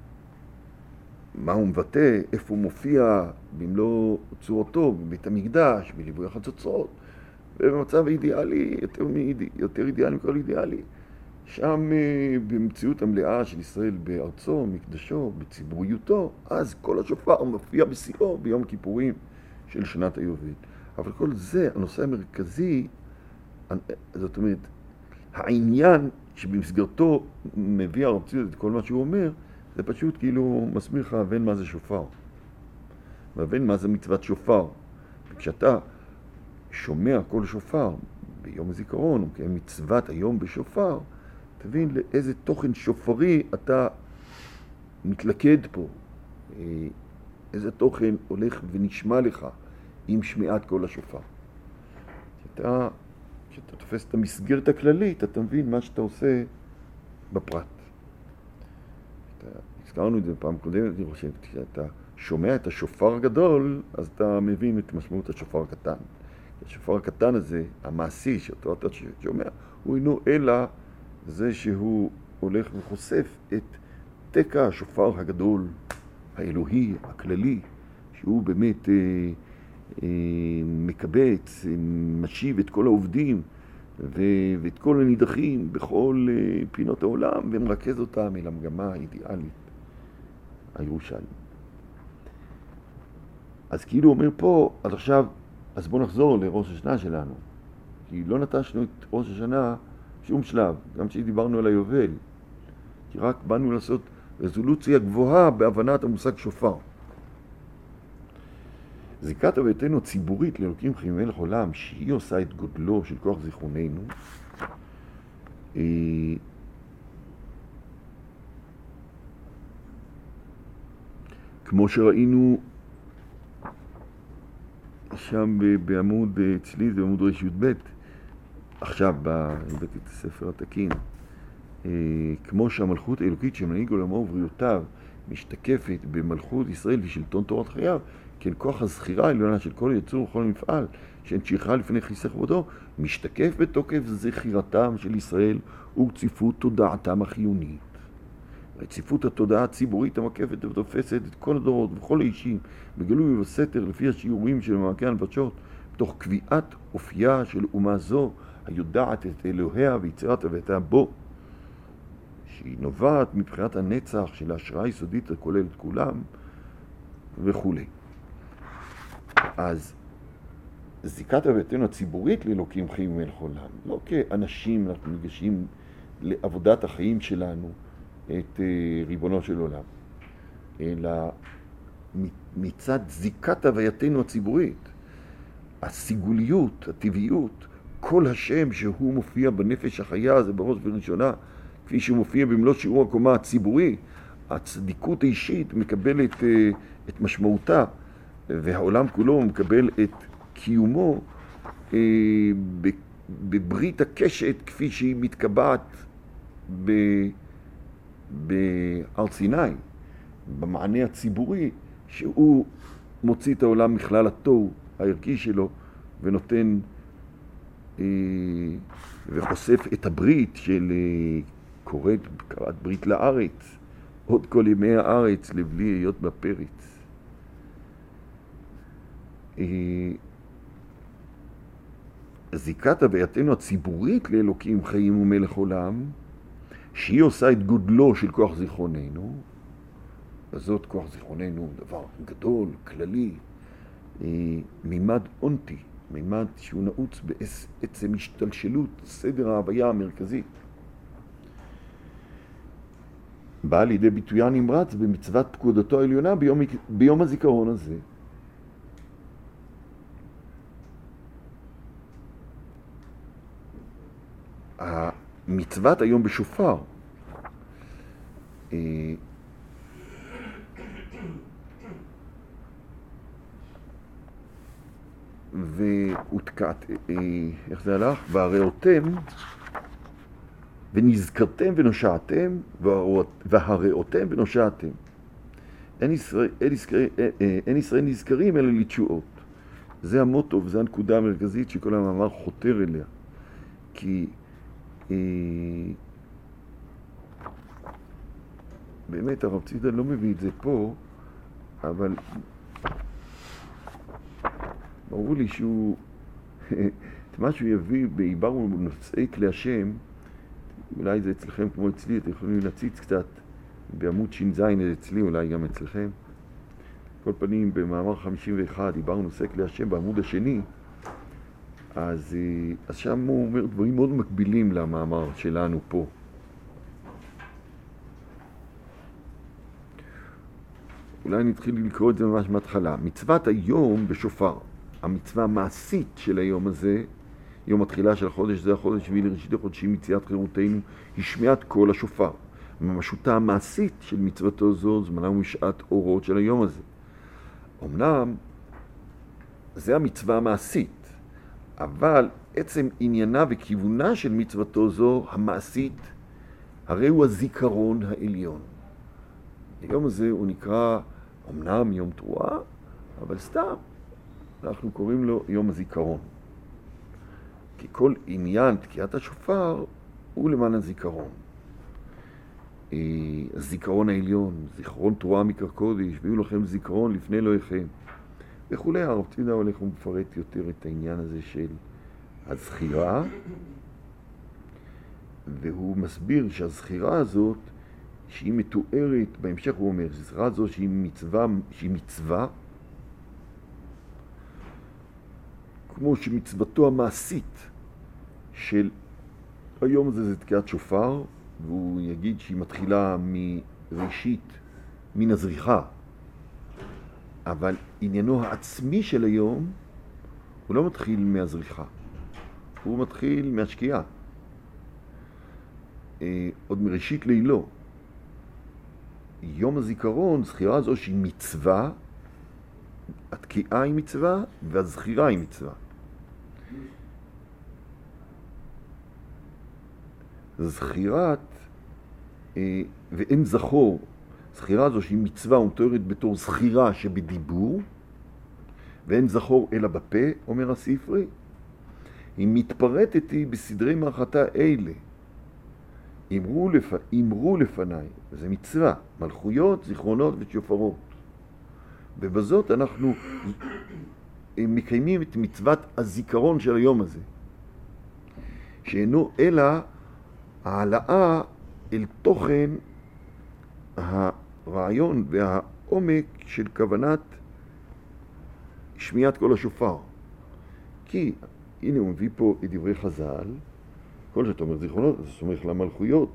מה הוא מבטא, איפה הוא מופיע במלוא צורתו בבית המקדש, בליווי החצוצרות, ובמצב האידיאלי, יותר אידיאלי מכל אידיאלי, שם במציאות המלאה של ישראל בארצו, מקדשו, בציבוריותו, אז כל השופר מופיע בשיאו ביום כיפורים של שנת היובל. אבל כל זה, הנושא המרכזי, זאת אומרת, העניין שבמסגרתו מביא הרציוד את כל מה שהוא אומר, זה פשוט כאילו מסביר לך להבין מה זה שופר. להבין מה זה מצוות שופר. וכשאתה שומע כל שופר ביום הזיכרון, או כמצוות היום בשופר, תבין לאיזה תוכן שופרי אתה מתלכד פה. איזה תוכן הולך ונשמע לך עם שמיעת כל השופר. כשאתה תופס את המסגרת הכללית, אתה מבין מה שאתה עושה בפרט. הזכרנו את זה בפעם קודמת, אני חושב, כשאתה שומע את השופר הגדול, אז אתה מבין את משמעות השופר הקטן. השופר הקטן הזה, המעשי, שאותו אתה שומע, הוא אינו אלא זה שהוא הולך וחושף את תקע השופר הגדול, האלוהי, הכללי, שהוא באמת מקבץ, משיב את כל העובדים ואת כל הנידחים בכל פינות העולם, ומרכז אותם אל המגמה האידיאלית הירושלמית. אז כאילו אומר פה, עד עכשיו, אז בוא נחזור לראש השנה שלנו. כי לא נטשנו את ראש השנה שום שלב, גם שדיברנו על היובל. כי רק באנו לעשות רזולוציה גבוהה בהבנת המושג שופר. זיקת הווייתנו הציבורית לאלוקים חיים ומלך עולם, שהיא עושה את גודלו של כוח זיכרוננו, כמו שראינו שם בעמוד, אצלי זה בעמוד ר"ב, עכשיו הבאתי את הספר התקין, כמו שהמלכות האלוקית שמנהיג עולמו ובריאותיו משתקפת במלכות ישראל ושלטון תורת חייו, כן כוח הזכירה העליונה של כל יצור וכל מפעל שנשיכה לפני כיסא כבודו משתקף בתוקף זכירתם של ישראל ורציפות תודעתם החיונית. רציפות התודעה הציבורית המקפת ותופסת את כל הדורות וכל האישים בגלוי ובסתר לפי השיעורים של מעמקי הנפשות תוך קביעת אופייה של אומה זו, היודעת את אלוהיה ויצירת הווייתה בו, שהיא נובעת מבחינת הנצח של ההשראה היסודית הכוללת את כולם וכו'. אז זיקת הווייתנו הציבורית לאלוקים חיים ומלך עולם, לא כאנשים אנחנו ניגשים לעבודת החיים שלנו את ריבונו של עולם, אלא מצד זיקת הווייתנו הציבורית, הסיגוליות, הטבעיות, כל השם שהוא מופיע בנפש החיה, זה בראש ובראשונה, כפי שהוא מופיע במלוא שיעור הקומה הציבורי, הצדיקות האישית מקבלת את משמעותה, והעולם כולו מקבל את קיומו בברית הקשת כפי שהיא מתקבעת בהר סיני, במענה הציבורי, שהוא מוציא את העולם מכלל התוהו הערכי שלו ונותן וחושף את הברית של קוראת ברית לארץ, עוד כל ימי הארץ לבלי להיות בפרץ. זיקת הווייתנו הציבורית לאלוקים חיים ומלך עולם, שהיא עושה את גודלו של כוח זיכרוננו, בזאת כוח זיכרוננו דבר גדול, כללי, מימד אונטי, מימד שהוא נעוץ בעצם השתלשלות סדר ההוויה המרכזית. באה לידי ביטויה נמרץ במצוות פקודתו העליונה ביום הזיכרון הזה. המצוות היום בשופר, והותקעת, איך זה הלך? והראותם ונזכרתם ונושעתם והראותם ונושעתם. אין ישראל נזכרים אלא לתשועות. זה המוטו וזה הנקודה המרכזית שכל המאמר חותר אליה. כי באמת הרב צידן לא מביא את זה פה, אבל ברור לי שהוא, את מה שהוא יביא בעיברנו בנושאי כלי השם, אולי זה אצלכם כמו אצלי, אתם יכולים להציץ קצת בעמוד ש"ז אצלי, אולי גם אצלכם. כל פנים, במאמר 51 דיברנו נושא כלי השם בעמוד השני, אז שם הוא אומר דברים מאוד מקבילים למאמר שלנו פה. אולי נתחיל לקרוא את זה ממש מההתחלה. מצוות היום בשופר, המצווה המעשית של היום הזה, יום התחילה של החודש, זה החודש שביעי לראשית החודשים מציאת חירותנו, היא שמיעת קול השופר. ממשותה המעשית של מצוותו זו, זמנה ומשעת אורות של היום הזה. אמנם, זה המצווה המעשית, אבל עצם עניינה וכיוונה של מצוותו זו, המעשית, הרי הוא הזיכרון העליון. היום הזה הוא נקרא, אמנם יום תרועה, אבל סתם, אנחנו קוראים לו יום הזיכרון. כי כל עניין תקיעת השופר הוא למען הזיכרון. הזיכרון העליון, זיכרון תרועה מקרא קודש, ויהיו לכם זיכרון לפני אלוהיכם. וכולי, הרב צידן הולך ומפרט יותר את העניין הזה של הזכירה, והוא מסביר שהזכירה הזאת, שהיא מתוארת, בהמשך הוא אומר, שהזכירה הזאת שהיא מצווה, כמו שמצוותו המעשית של היום הזה זה תקיעת שופר, והוא יגיד שהיא מתחילה מראשית, מן הזריחה, אבל עניינו העצמי של היום הוא לא מתחיל מהזריחה, הוא מתחיל מהשקיעה, עוד מראשית לילו. יום הזיכרון, זכירה זו שהיא מצווה, התקיעה היא מצווה והזכירה היא מצווה. זכירת ואין זכור, זכירה זו שהיא מצווה ומתוארת בתור זכירה שבדיבור, ואין זכור אלא בפה, אומר הספרי, היא מתפרטת בסדרי מלאכתה אלה. אמרו לפניי, זה מצווה, מלכויות, זיכרונות ושופרות. ובזאת אנחנו מקיימים את מצוות הזיכרון של היום הזה, שאינו אלא העלאה אל תוכן הרעיון והעומק של כוונת שמיעת קול השופר. כי הנה הוא מביא פה את דברי חז"ל, כל שאתה אומר זיכרונות, אתה סומך למלכויות,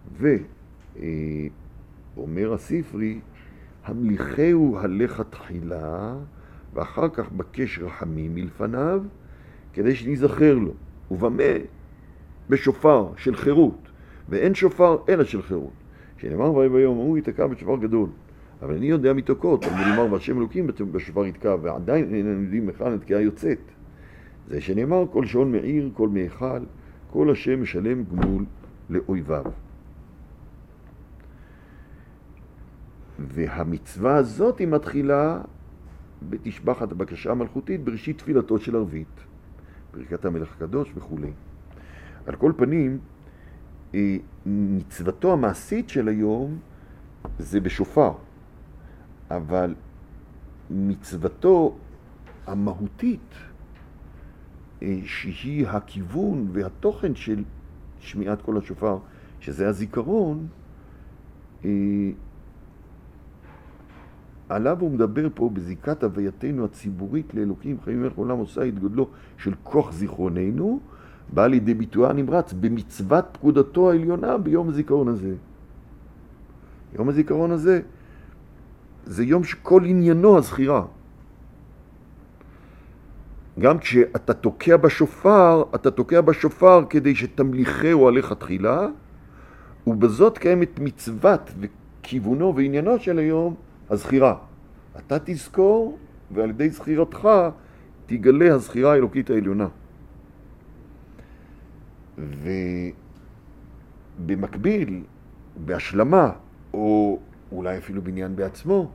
ואומר הספרי, המליכהו הלך תחילה, ואחר כך בקש רחמים מלפניו, כדי שנזכר לו. ובמה? בשופר של חירות, ואין שופר אלא של חירות. שנאמר ויהי ביום ההוא יתקע בשופר גדול. אבל אני יודע מתוקות, אבל נאמר והשם אלוקים בשופר יתקע, ועדיין איננו יודעים היכן התקיעה יוצאת. זה שנאמר כל שעון מעיר, כל מאכל, כל השם משלם גמול לאויביו. והמצווה הזאת היא מתחילה בתשבחת הבקשה המלכותית בראשית תפילתו של ערבית, ברכת המלך הקדוש וכו'. על כל פנים, מצוותו המעשית של היום זה בשופר, אבל מצוותו המהותית, שהיא הכיוון והתוכן של שמיעת קול השופר, שזה הזיכרון, עליו הוא מדבר פה בזיקת הווייתנו הציבורית לאלוקים חיים מלך עולם עושה את גודלו של כוח זיכרוננו, בא לידי ביטויה הנמרץ במצוות פקודתו העליונה ביום הזיכרון הזה. יום הזיכרון הזה זה יום שכל עניינו הזכירה. גם כשאתה תוקע בשופר, אתה תוקע בשופר כדי שתמליכהו עליך תחילה, ובזאת קיימת מצוות וכיוונו ועניינו של היום הזכירה. אתה תזכור, ועל ידי זכירתך תגלה הזכירה האלוקית העליונה. ובמקביל, בהשלמה, או אולי אפילו בעניין בעצמו,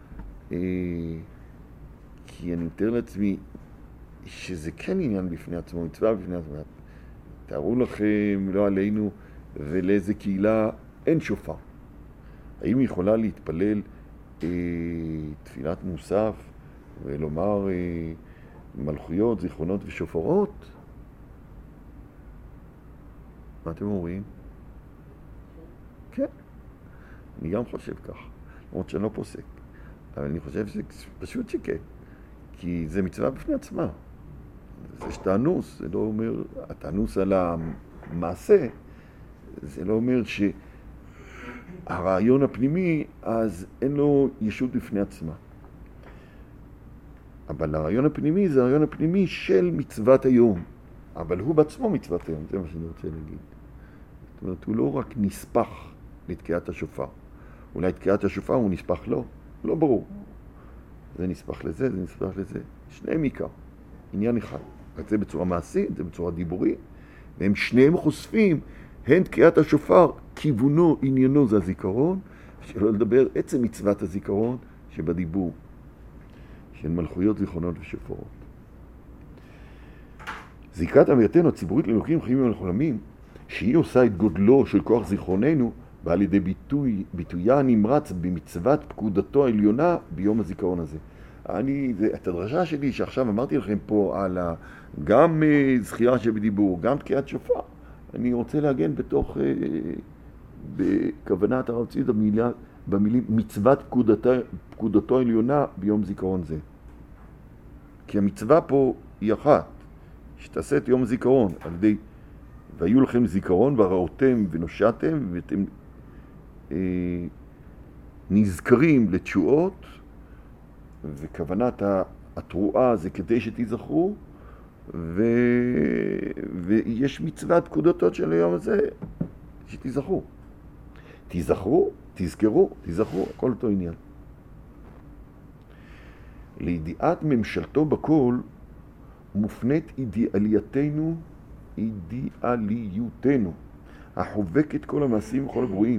כי אני מתאר לעצמי שזה כן עניין בפני עצמו, מצווה בפני עצמו. תארו לכם, לא עלינו ולאיזה קהילה אין שופר. האם היא יכולה להתפלל תפילת מוסף ולומר מלכויות, זיכרונות ושופרות? מה אתם אומרים? כן, אני גם חושב כך, למרות שאני לא פוסק, אבל אני חושב פשוט שכן, כי זה מצווה בפני עצמה. זה שתענוס, זה לא אומר, התענוס על המעשה, זה לא אומר שהרעיון הפנימי, אז אין לו ישות בפני עצמה. אבל הרעיון הפנימי זה הרעיון הפנימי של מצוות היום. אבל הוא בעצמו מצוות היום, זה מה שאני רוצה להגיד. זאת אומרת, הוא לא רק נספח לתקיעת השופר. אולי תקיעת השופר הוא נספח לו, לא ברור. זה נספח לזה, זה נספח לזה. שניהם עיקר, עניין אחד. רק זה בצורה מעשית, זה בצורה דיבורית, והם שניהם חושפים, הן תקיעת השופר, כיוונו, עניינו זה הזיכרון, שלא לדבר עצם מצוות הזיכרון שבדיבור, של מלכויות, זיכרונות ושופרות. זיקת הווייתנו הציבורית לאלוקים חיים מלך עולמים, שהיא עושה את גודלו של כוח זיכרוננו, בא לידי ביטויה הנמרץ במצוות פקודתו העליונה ביום הזיכרון הזה. את הדרשה שלי שעכשיו אמרתי לכם פה על גם זכירה שבדיבור, גם תקיעת שופר, אני רוצה להגן בתוך, בכוונת הרב ציודה במילים מצוות פקודתו העליונה ביום זיכרון זה. כי המצווה פה היא אחת, שתעשה את יום הזיכרון על ידי והיו לכם זיכרון וראותם ונושעתם ואתם נזכרים לתשועות, וכוונת התרועה זה כדי שתזכרו, ויש מצוות פקודתו של היום הזה שתזכרו. תזכרו, תזכרו, תזכרו, הכל אותו עניין. לידיעת ממשלתו בכל מופנית אידיאליותנו, החובקת כל המעשים וכל הגרועים.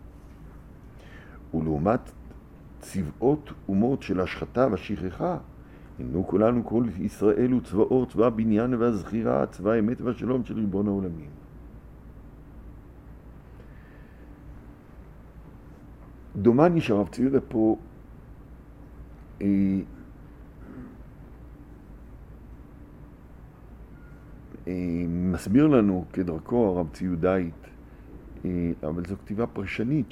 ולעומת צבאות אומות של השחתה והשכחה, הנו כולנו כל ישראל וצבאות, צבא הבניין והזכירה, צבא האמת והשלום של ריבון העולמים. דומני שהרב ציודה פה מסביר לנו כדרכו הרב צבי יהודאית, אבל זו כתיבה פרשנית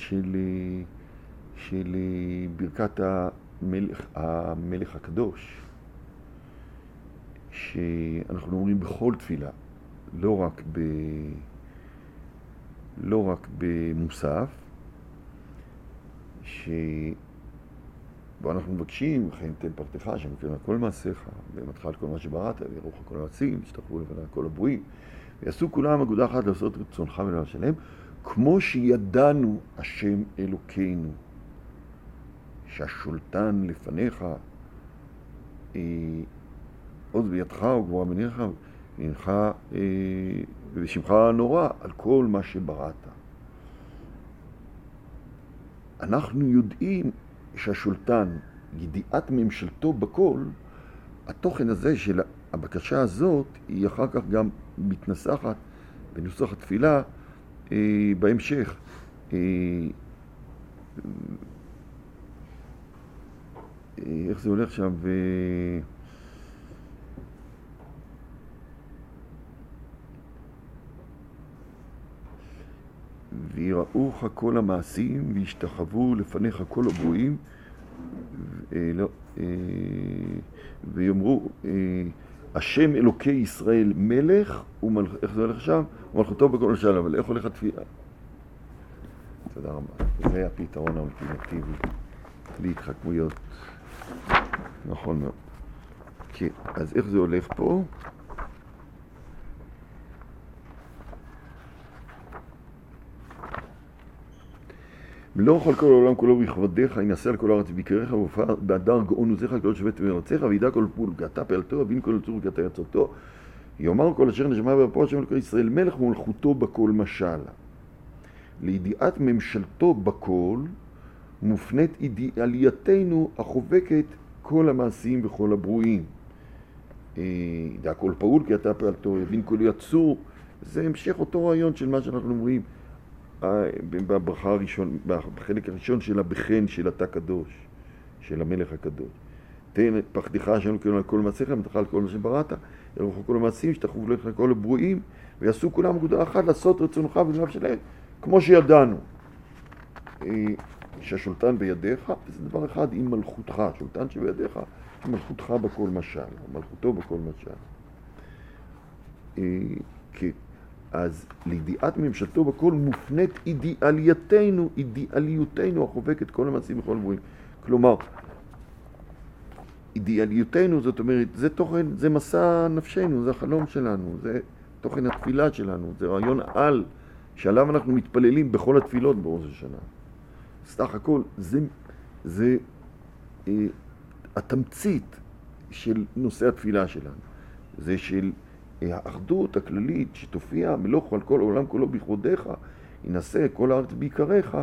של ברכת המלך הקדוש, שאנחנו אומרים בכל תפילה, לא רק במוסף, שבו אנחנו מבקשים, וכן תן פרטך, שמקרן על כל מעשיך, ומתך על כל מה שבראת, וירוך על כל המעשים, ישתחוו לפני כל הברואים, ויעשו כולם אגודה אחת לעשות רצונך ולעם שלהם, כמו שידענו השם אלוקינו, שהשולטן לפניך, עוז בידך וגבורה מניך, ושמך נורא על כל מה שבראת. אנחנו יודעים שהשולטן, ידיעת ממשלתו בכל, התוכן הזה של הבקשה הזאת היא אחר כך גם מתנסחת בנוסח התפילה בהמשך. איך זה הולך שם? ויראוך כל המעשים וישתחוו לפניך כל הברואים, ויאמרו השם אלוקי ישראל מלך, איך זה הולך שם? ומלכותו בכל השאלה, אבל איך הולך התפילה? תודה רבה. זה הפתרון האולטימטיבי להתחכמויות. נכון מאוד. כן, אז איך זה הולך פה? מלוך על כל העולם כולו בכבודך, ינשא על כל הארץ ביקריך, ובהדר גאון עוזיך כל שבת מארצך, וידע כל פלגתה פעלתו, יבין כל צור פלגתה יצרתו, יאמר כל אשר נשמע באפו השם אלוקי ישראל מלך, ומלכותו בכל משל. לידיעת ממשלתו בכל מופנית עלייתנו החובקת כל המעשים וכל הברואים. ידע כל פעול כי אתה פעלתו, יבין כל יצור. זה המשך אותו רעיון של מה שאנחנו אומרים בברכה הראשון, בחלק הראשון של הבחן של התא קדוש, של המלך הקדוש. תן פחדך השם אלוקינו על כל מעשיך, מתך על כל מה שבראת, ירוך כל המעשים, ישתחוו לך כל הברואים, ויעשו כולם אגודה אחת לעשות רצונך ולאו שלהם, כמו שידענו. שהשולטן בידיך, זה דבר אחד עם מלכותך, השולטן שבידיך, מלכותך בכל משל, מלכותו בכל משל. כן. אז לידיעת ממשלתו בכל מופנית אידיאליותנו החובקת כל המעשים בכל הברואים. כלומר, אידיאליותנו, זאת אומרת, זה תוכן, זה מסע נפשנו, זה החלום שלנו, זה תוכן התפילה שלנו, זה רעיון על שעליו אנחנו מתפללים בכל התפילות בראש השנה. סך הכל, זה התמצית של נושא התפילה שלנו. זה של האחדות הכללית שתופיע מלוך על כל העולם כולו בכבודך, ינשא כל הארץ בעיקריך,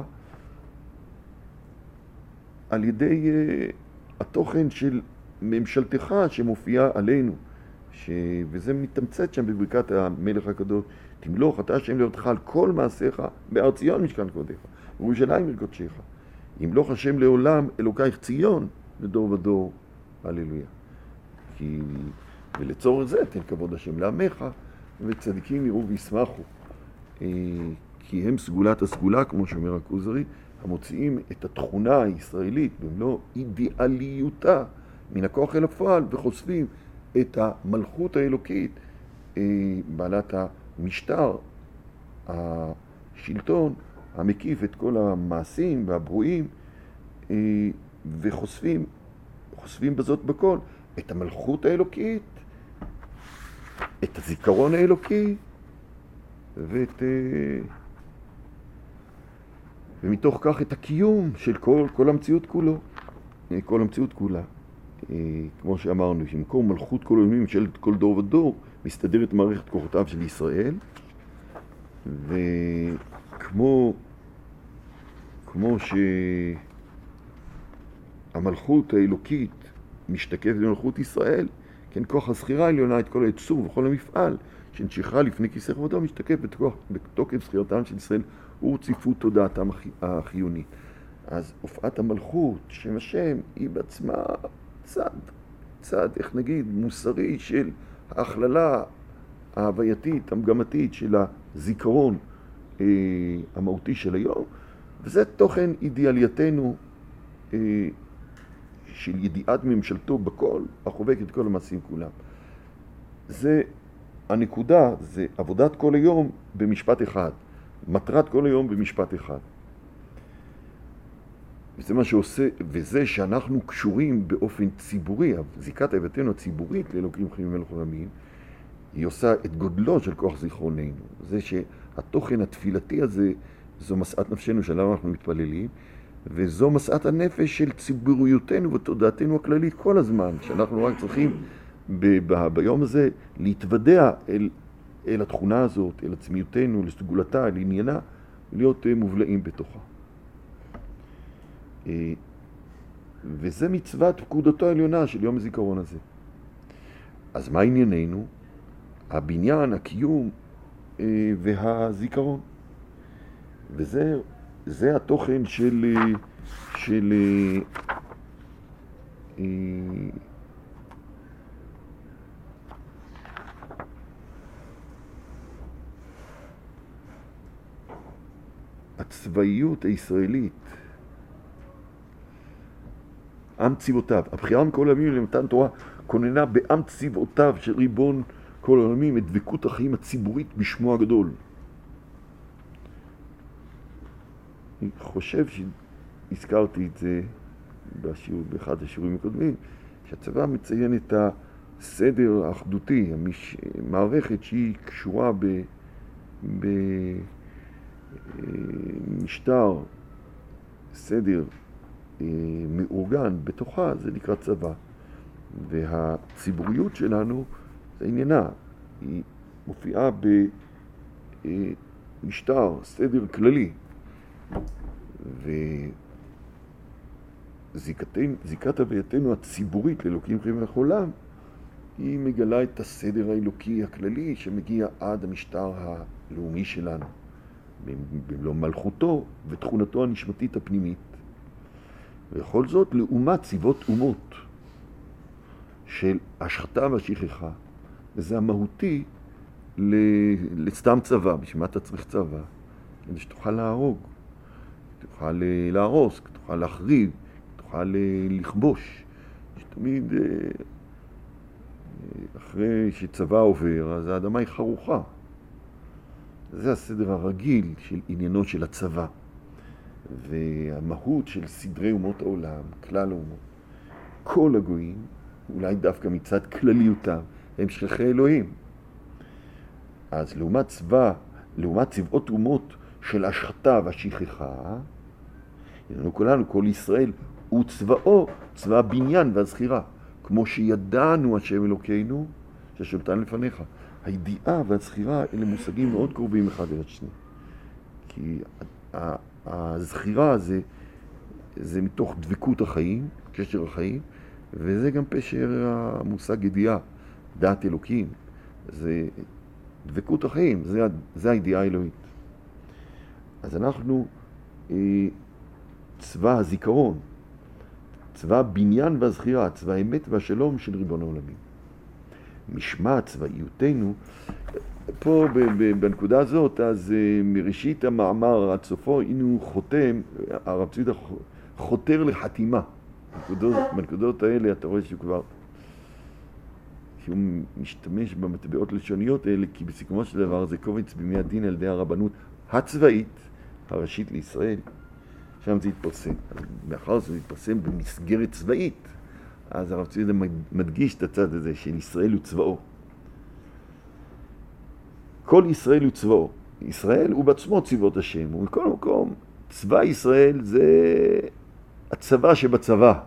על ידי התוכן של ממשלתך שמופיע עלינו, וזה מתמצת שם בברכת המלך הקדוש, תמלוך אתה השם לבדך על כל מעשיך בהר ציון משכן כבודך, וירושלים עיר קודשך, ימלוך השם לעולם אלוקייך ציון לדור ודור, הללויה. ולצורך זה תן כבוד השם לעמך, וצדיקים יראו וישמחו, כי הם סגולת הסגולה, כמו שאומר הכוזרי, המוציאים את התכונה הישראלית במלוא אידיאליותה מן הכוח אל הפועל, וחושפים את המלכות האלוקית, בעלת המשטר, השלטון, המקיף את כל המעשים והברואים, וחושפים בזאת בכל את המלכות האלוקית, את הזיכרון האלוקי, ומתוך כך את הקיום של כל המציאות כולו, כל המציאות כולה. כמו שאמרנו, שמקום מלכות כל העולמים של כל דור ודור, מסתדרת מערכת כוחותיו של ישראל, וכמו שהמלכות האלוקית משתקפת במלכות ישראל, כן, כוח הזכירה העליונה את כל היצור וכל המפעל שנשחרר לפני כיסא כבודו משתקף בתוקף זכירתם של ישראל ורציפות תודעתם החיונית. אז הופעת המלכות, שם השם, היא בעצמה צד, איך נגיד, מוסרי של ההכללה ההווייתית, המגמתית של הזיכרון המהותי של היום, וזה תוכן אידיאלייתנו של ידיעת ממשלתו בכל, החובק את כל המעשים כולם. זה הנקודה, זה עבודת כל היום במשפט אחד, מטרת כל היום במשפט אחד. וזה מה שעושה, וזה שאנחנו קשורים באופן ציבורי, זיקת הווייתנו הציבורית לאלוקים חיים ומלך עולמים, היא עושה את גודלו של כוח זיכרוננו. זה שהתוכן התפילתי הזה, זו משאת נפשנו שלנו אנחנו מתפללים, וזו משאת הנפש של ציבוריותנו ותודעתנו הכללית כל הזמן, שאנחנו רק צריכים ביום הזה להתוודע אל התכונה הזאת, אל עצמיותנו, לסגולתה, אל עניינה, להיות מובלעים בתוכה. וזה מצוות פקודתו העליונה של יום הזיכרון הזה. אז מה ענייננו? הבניין, הקיום והזיכרון. וזה התוכן של הצבאיות הישראלית, עם צבאותיו. הבחירה מכל העמים למתן תורה כוננה בעם צבאותיו של ריבון כל העולמים את דבקות החיים הציבורית בשמו הגדול. אני חושב שהזכרתי את זה באחד השיעורים הקודמים, שהצבא מציין את הסדר האחדותי, מערכת שהיא קשורה במשטר, סדר מאורגן בתוכה, זה נקרא צבא. והציבוריות שלנו, זה עניינה, היא מופיעה במשטר, סדר כללי. וזיקת הווייתנו הציבורית לאלוקים חיים ומלך עולם, היא מגלה את הסדר האלוקי הכללי שמגיע עד המשטר הלאומי שלנו, במלוא מלכותו ותכונתו הנשמתית הפנימית. וכל זאת לעומת צבאות אומות של השחתה והשכחה, וזה המהותי לסתם צבא. בשביל מה אתה צריך צבא? כדי שתוכל להרוג, תוכל להרוס, תוכל להחריב, תוכל לכבוש. שתמיד אחרי שצבא עובר, אז האדמה היא חרוכה. זה הסדר הרגיל של עניינו של הצבא. והמהות של סדרי אומות העולם, כלל האומות, כל הגויים, אולי דווקא מצד כלליותם, הם שכחי אלוהים. אז לעומת צבאות אומות של השחתה והשכחה, כולנו, כל ישראל, הוא צבאו, צבא הבניין והזכירה, כמו שידענו השם אלוקינו, ששולטן לפניך. הידיעה והזכירה אלה מושגים מאוד קרובים אחד אל השני. כי הזכירה זה מתוך דבקות החיים, קשר החיים, וזה גם פשר המושג ידיעה, דעת אלוקים. זה דבקות החיים, זה הידיעה האלוהית. אז אנחנו צבא הזיכרון, צבא הבניין והזכירה, צבא האמת והשלום של ריבון העולמים. משמע צבאיותנו, פה בנקודה הזאת, אז מראשית המאמר עד סופו, הנה הוא חותם, הרב צבי יהודה חותר לחתימה. בנקודות האלה אתה רואה שהוא משתמש במטבעות לשוניות האלה, כי בסיכומו של דבר זה קובץ בימי הדין על ידי הרבנות הצבאית, הראשית לישראל, שם זה יתפרסם. מאחר שזה יתפרסם במסגרת צבאית, אז הרב צבי יהודה מדגיש את הצד הזה של ישראל הוא צבאו. כל ישראל הוא צבאו. ישראל הוא בעצמו צבאות השם. ומכל מקום, צבא ישראל זה הצבא שבצבא.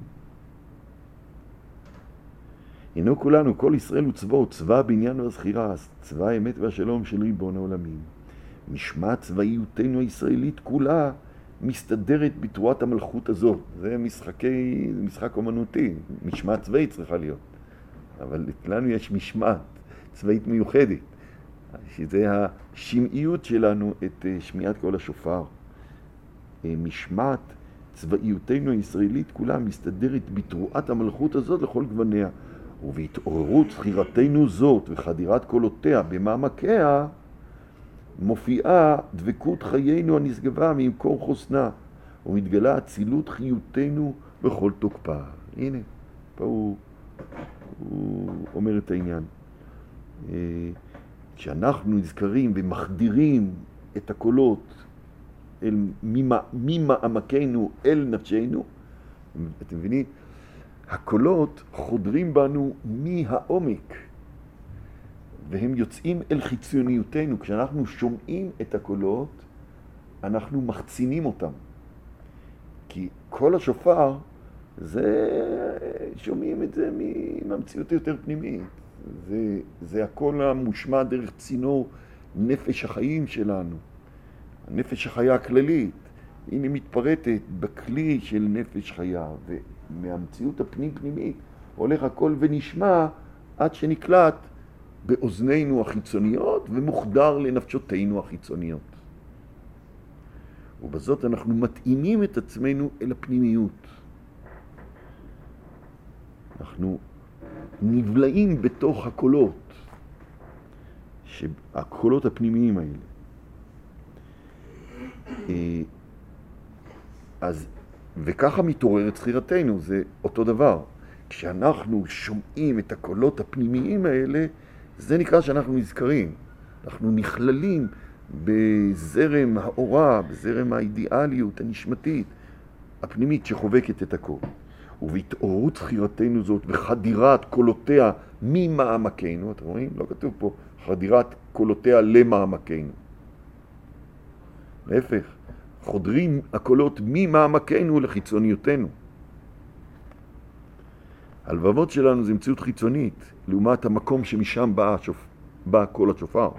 הנה כולנו, כל ישראל הוא צבאו, צבא הבניין והזכירה, צבא האמת והשלום של ריבון העולמים. משמע צבאיותנו הישראלית כולה מסתדרת בתרועת המלכות הזאת. זה משחק אומנותי, משמעת צבאית צריכה להיות. אבל לנו יש משמעת צבאית מיוחדת, שזה השמעיות שלנו את שמיעת כל השופר. משמעת צבאיותנו הישראלית כולה מסתדרת בתרועת המלכות הזאת לכל גווניה. ובהתעוררות זכירתנו זאת וחדירת קולותיה במעמקיה, מופיעה דבקות חיינו הנשגבה ממקור חוסנה, ומתגלה אצילות חיותנו בכל תוקפה. הנה, פה הוא אומר את העניין. כשאנחנו נזכרים ומחדירים את הקולות ממעמקנו אל נפשנו, אתם מבינים? הקולות חודרים בנו מהעומק, והם יוצאים אל חיצוניותנו. כשאנחנו שומעים את הקולות, אנחנו מחצינים אותם. כי כל השופר, שומעים את זה מהמציאות יותר פנימית. זה הכל המושמע דרך צינור נפש החיים שלנו. הנפש החיה הכללית, הנה מתפרטת בכלי של נפש חיה, ומהמציאות הפנים-פנימית הולך הכל ונשמע עד שנקלט באוזנינו החיצוניות ומוחדר לנפשותינו החיצוניות. ובזאת אנחנו מתאימים את עצמנו אל הפנימיות. אנחנו נבלעים בתוך הקולות, הקולות הפנימיים האלה. וככה מתעוררת זכירתנו, זה אותו דבר. כשאנחנו שומעים את הקולות הפנימיים האלה, זה נקרא שאנחנו נזכרים. אנחנו נכללים בזרם האורה, בזרם האידיאליות הנשמתית, הפנימית שחובקת את הכל. ובהתעוררות זכירתנו זאת וחדירת קולותיה ממעמקנו, אתם רואים? לא כתוב פה חדירת קולותיה למעמקנו. להפך, חודרים הקולות ממעמקנו לחיצוניותנו. הלבבות שלנו זה מציאות חיצונית, לעומת המקום שמשם בא קול השופר.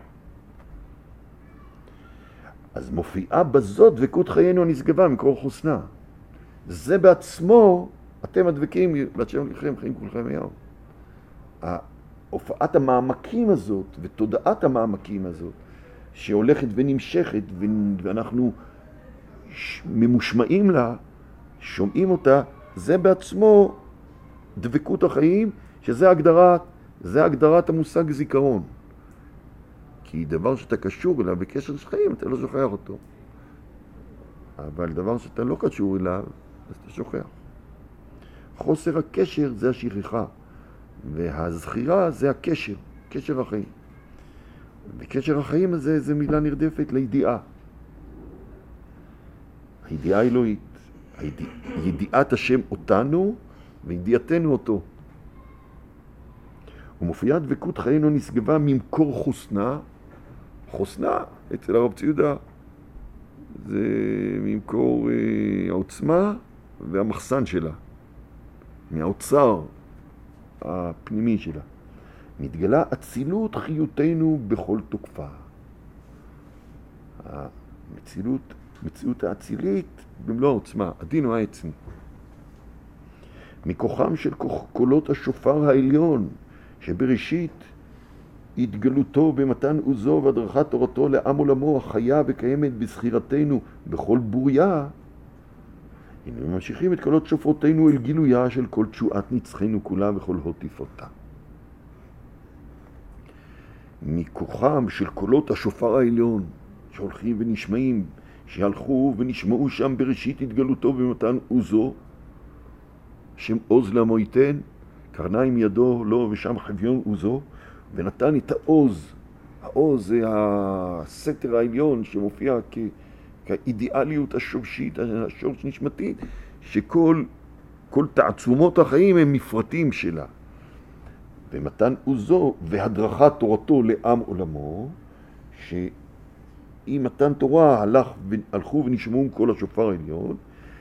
אז מופיעה בזאת דבקות חיינו הנשגבה מקור חוסנה. זה בעצמו, אתם הדבקים, בהשם לכם, חיים כולכם היום. הופעת המעמקים הזאת ותודעת המעמקים הזאת, שהולכת ונמשכת ואנחנו ממושמעים לה, שומעים אותה, זה בעצמו דבקות החיים, שזה הגדרת המושג זיכרון. כי דבר שאתה קשור אליו בקשר של חיים, אתה לא שוכח אותו. אבל דבר שאתה לא קשור אליו, אז אתה שוכח. חוסר הקשר זה השכחה, והזכירה זה הקשר, קשר החיים. וקשר החיים הזה זה מילה נרדפת לידיעה. הידיעה האלוהית, ידיעת השם אותנו וידיעתנו אותו. ומופיעה דבקות חיינו נשגבה ממקור חוסנה. חוסנה אצל הרב ציודה זה ממקור העוצמה והמחסן שלה, מהאוצר הפנימי שלה. מתגלה אצילות חיותנו בכל תוקפה. המציאות האצילית במלוא העוצמה, הדין הוא העצמי. מכוחם של קולות השופר העליון, שבראשית התגלותו במתן עוזו והדרכת תורתו לעם עולמו החיה וקיימת בזכירתנו בכל בוריה, הנה ממשיכים את קולות שופרותינו אל גילויה של כל תשועת נצחנו כולה וכל הוטיפותה. מכוחם של קולות השופר העליון שהולכים ונשמעים, שהלכו ונשמעו שם בראשית התגלותו במתן עוזו, שם עוז לעמו ייתן, קרניים ידו לו ושם חביון עוזו, ונתן את העוז. העוז זה הסתר העליון שמופיע כאידיאליות השורשית, השורש נשמתית, שכל תעצומות החיים הם מפרטים שלה. ומתן עוזו והדרכת תורתו לעם עולמו, שעם מתן תורה הלכו ונשמעו כל השופר העליון,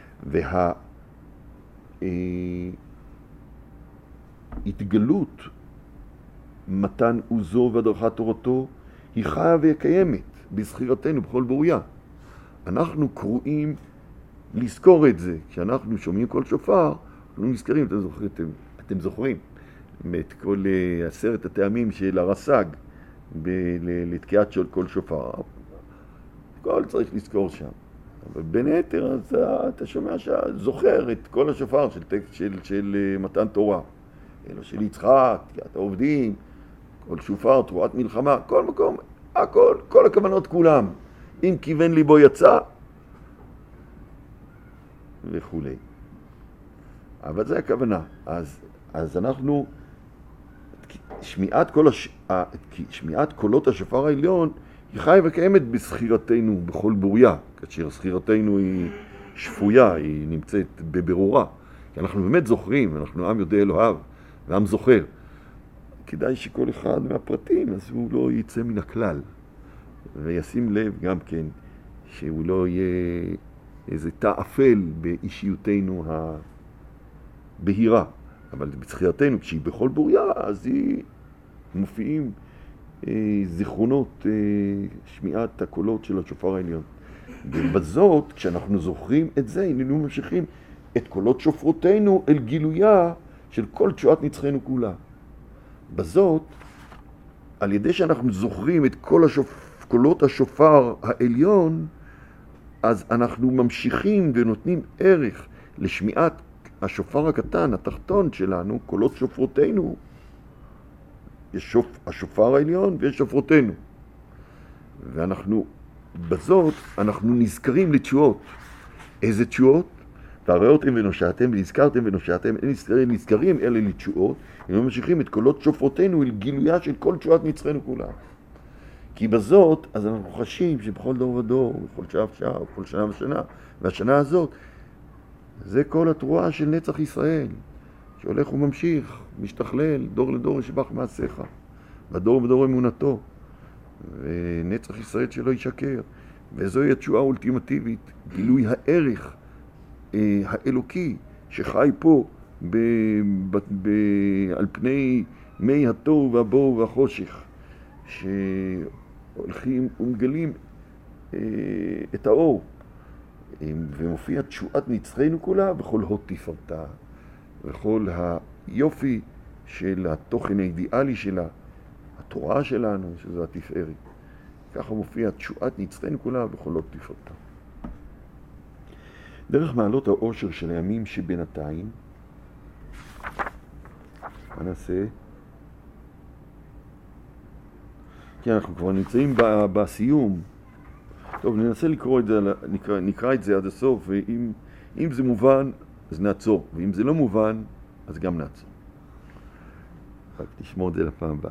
התגלות מתן עוזו והדרכת תורתו היא חיה וקיימת בזכירתנו בכל בוריה. אנחנו קרואים לזכור את זה. כשאנחנו שומעים כל שופר, אנחנו נזכרים, אתם זוכרים את כל 10 הטעמים של הרס"ג לתקיעת של כל שופר. כל צריך לזכור שם. אבל בין היתר, אז אתה שומע זוכר את כל השופר של מתן תורה. אלו של יצחק, תקיעת העובדים, כל שופר, תרועת מלחמה, כל מקום, הכל, כל הכוונות כולם. אם כיוון ליבו יצא, וכו'. אבל זה הכוונה. אז אנחנו, שמיעת קולות השופר העליון, היא חיה וקיימת בסחירתנו בכל בוריה, כאשר סחירתנו היא שפויה, היא נמצאת בברורה. כי אנחנו באמת זוכרים, אנחנו עם יודע אלוהיו, ועם זוכר. כדאי שכל אחד מהפרטים, אז הוא לא יצא מן הכלל. וישים לב גם כן, שהוא לא יהיה איזה תא אפל באישיותנו הבהירה. אבל בסחירתנו, כשהיא בכל בוריה, אז היא מופיעים זיכרונות שמיעת הקולות של השופר העליון. ובזאת, כשאנחנו זוכרים את זה, הננו ממשיכים את קולות שופרותינו אל גילויה של כל תשועת נצחנו כולה. בזאת, על ידי שאנחנו זוכרים את כל קולות השופר העליון, אז אנחנו ממשיכים ונותנים ערך לשמיעת השופר הקטן, התחתון שלנו, קולות שופרותינו. יש השופר העליון ויש שופרותינו. ואנחנו, בזאת, אנחנו נזכרים לתשועות. איזה תשועות? והראיתם ונושעתם ונזכרתם ונושעתם, אין נזכרים אלה לתשועות, הם ממשיכים את קולות שופרותינו אל גילויה של כל תשועת נצחנו כולה. כי בזאת, אז אנחנו חשים שבכל דור ודור, בכל שעה ושעה, בכל שנה ושנה, והשנה הזאת, זה כל התרועה של נצח ישראל, שהולך וממשיך, משתכלל, דור לדור ישבח מעשיך, ודור ודור אמונתו, ונצח ישראל שלא ישקר. וזוהי התשועה האולטימטיבית, גילוי הערך האלוקי שחי פה על פני מי התוהו והבור והחושך, שהולכים ומגלים את האור, ומופיע תשועת נצחנו כולה בכל הוד תפארתה, וכל היופי של התוכן האידיאלי שלה, התורה שלנו, שזו התפארת. ככה מופיע תשועת נצחנו כולה בכל הוד תפארתה. דרך מעלות האושר של הימים שבינתיים, מה נעשה? כי אנחנו כבר נמצאים בסיום. טוב, ננסה לקרוא את זה, נקרא את זה עד הסוף, ואם זה מובן, אז נעצור, ואם זה לא מובן, אז גם נעצור. רק תשמור את זה לפעם הבאה.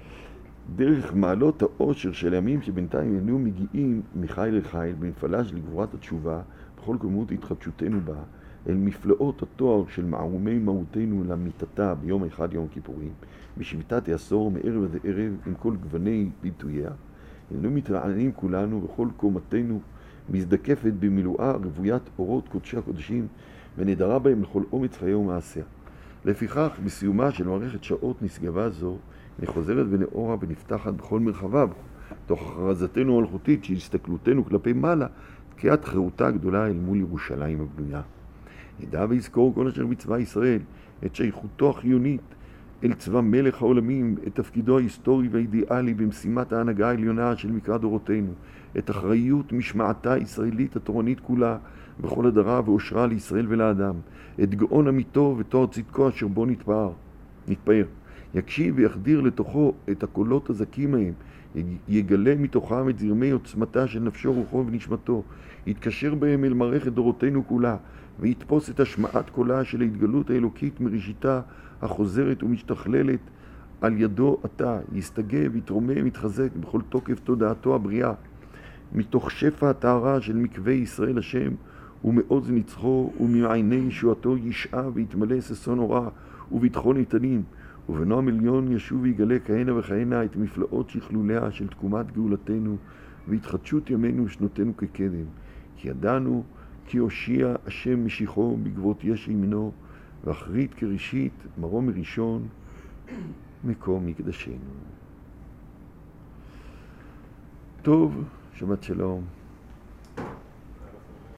דרך מעלות האושר של הימים שבינתיים איננו מגיעים מחיל לחיל, בנפלש לגבורת התשובה, בכל כמות התחדשותנו בה, אל מפלאות התואר של מערומי מהותנו למיטתה ביום אחד יום כיפורים, בשבתת העשור מערב עד ערב עם כל גווני ביטויה. איננו מתרעננים כולנו וכל קומתנו מזדקפת במילואה רוויית אורות קודשי הקודשים, ונדרה בהם לכל אומץ חיי ומעשיה. לפיכך, בסיומה של מערכת שעות נשגבה זו, נחוזרת ונאורה ונפתחת בכל מרחבה, תוך הכרזתנו המלכותית של הסתכלותנו כלפי מעלה, תקיעת חירותה הגדולה אל מול ירושלים הבנויה. ידע ויזכור כל אשר בצבא ישראל, את שייכותו החיונית אל צבא מלך העולמים, את תפקידו ההיסטורי והאידיאלי במשימת ההנהגה העליונה של מקרא דורותינו, את אחריות משמעתה הישראלית התורנית כולה, בכל הדרה ואושרה לישראל ולאדם, את גאון אמיתו ותואר צדקו אשר בו נתפאר. יקשיב ויחדיר לתוכו את הקולות הזכים מהם, יגלה מתוכם את זרמי עוצמתה של נפשו, רוחו ונשמתו, יתקשר בהם אל מערכת דורותינו כולה, ויתפוס את השמעת קולה של ההתגלות האלוקית מראשיתה החוזרת ומשתכללת על ידו עתה, יסתגב, יתרומם, יתחזק בכל תוקף תודעתו הבריאה, מתוך שפע הטהרה של מקווה ישראל השם, ומעוז נצחו וממעייני ישועתו ישעה ויתמלא ששון נורא וביטחון איתנים, ובנועם עליון ישוב ויגלה כהנה וכהנה את מפלאות שכלוליה של תקומת גאולתנו והתחדשות ימינו ושנותינו כקדם. כי ידענו כי הושיע השם משיחו בגבות יש ימינו, ואחרית כראשית מרום מראשון מקום מקדשנו. טוב, שבת שלום.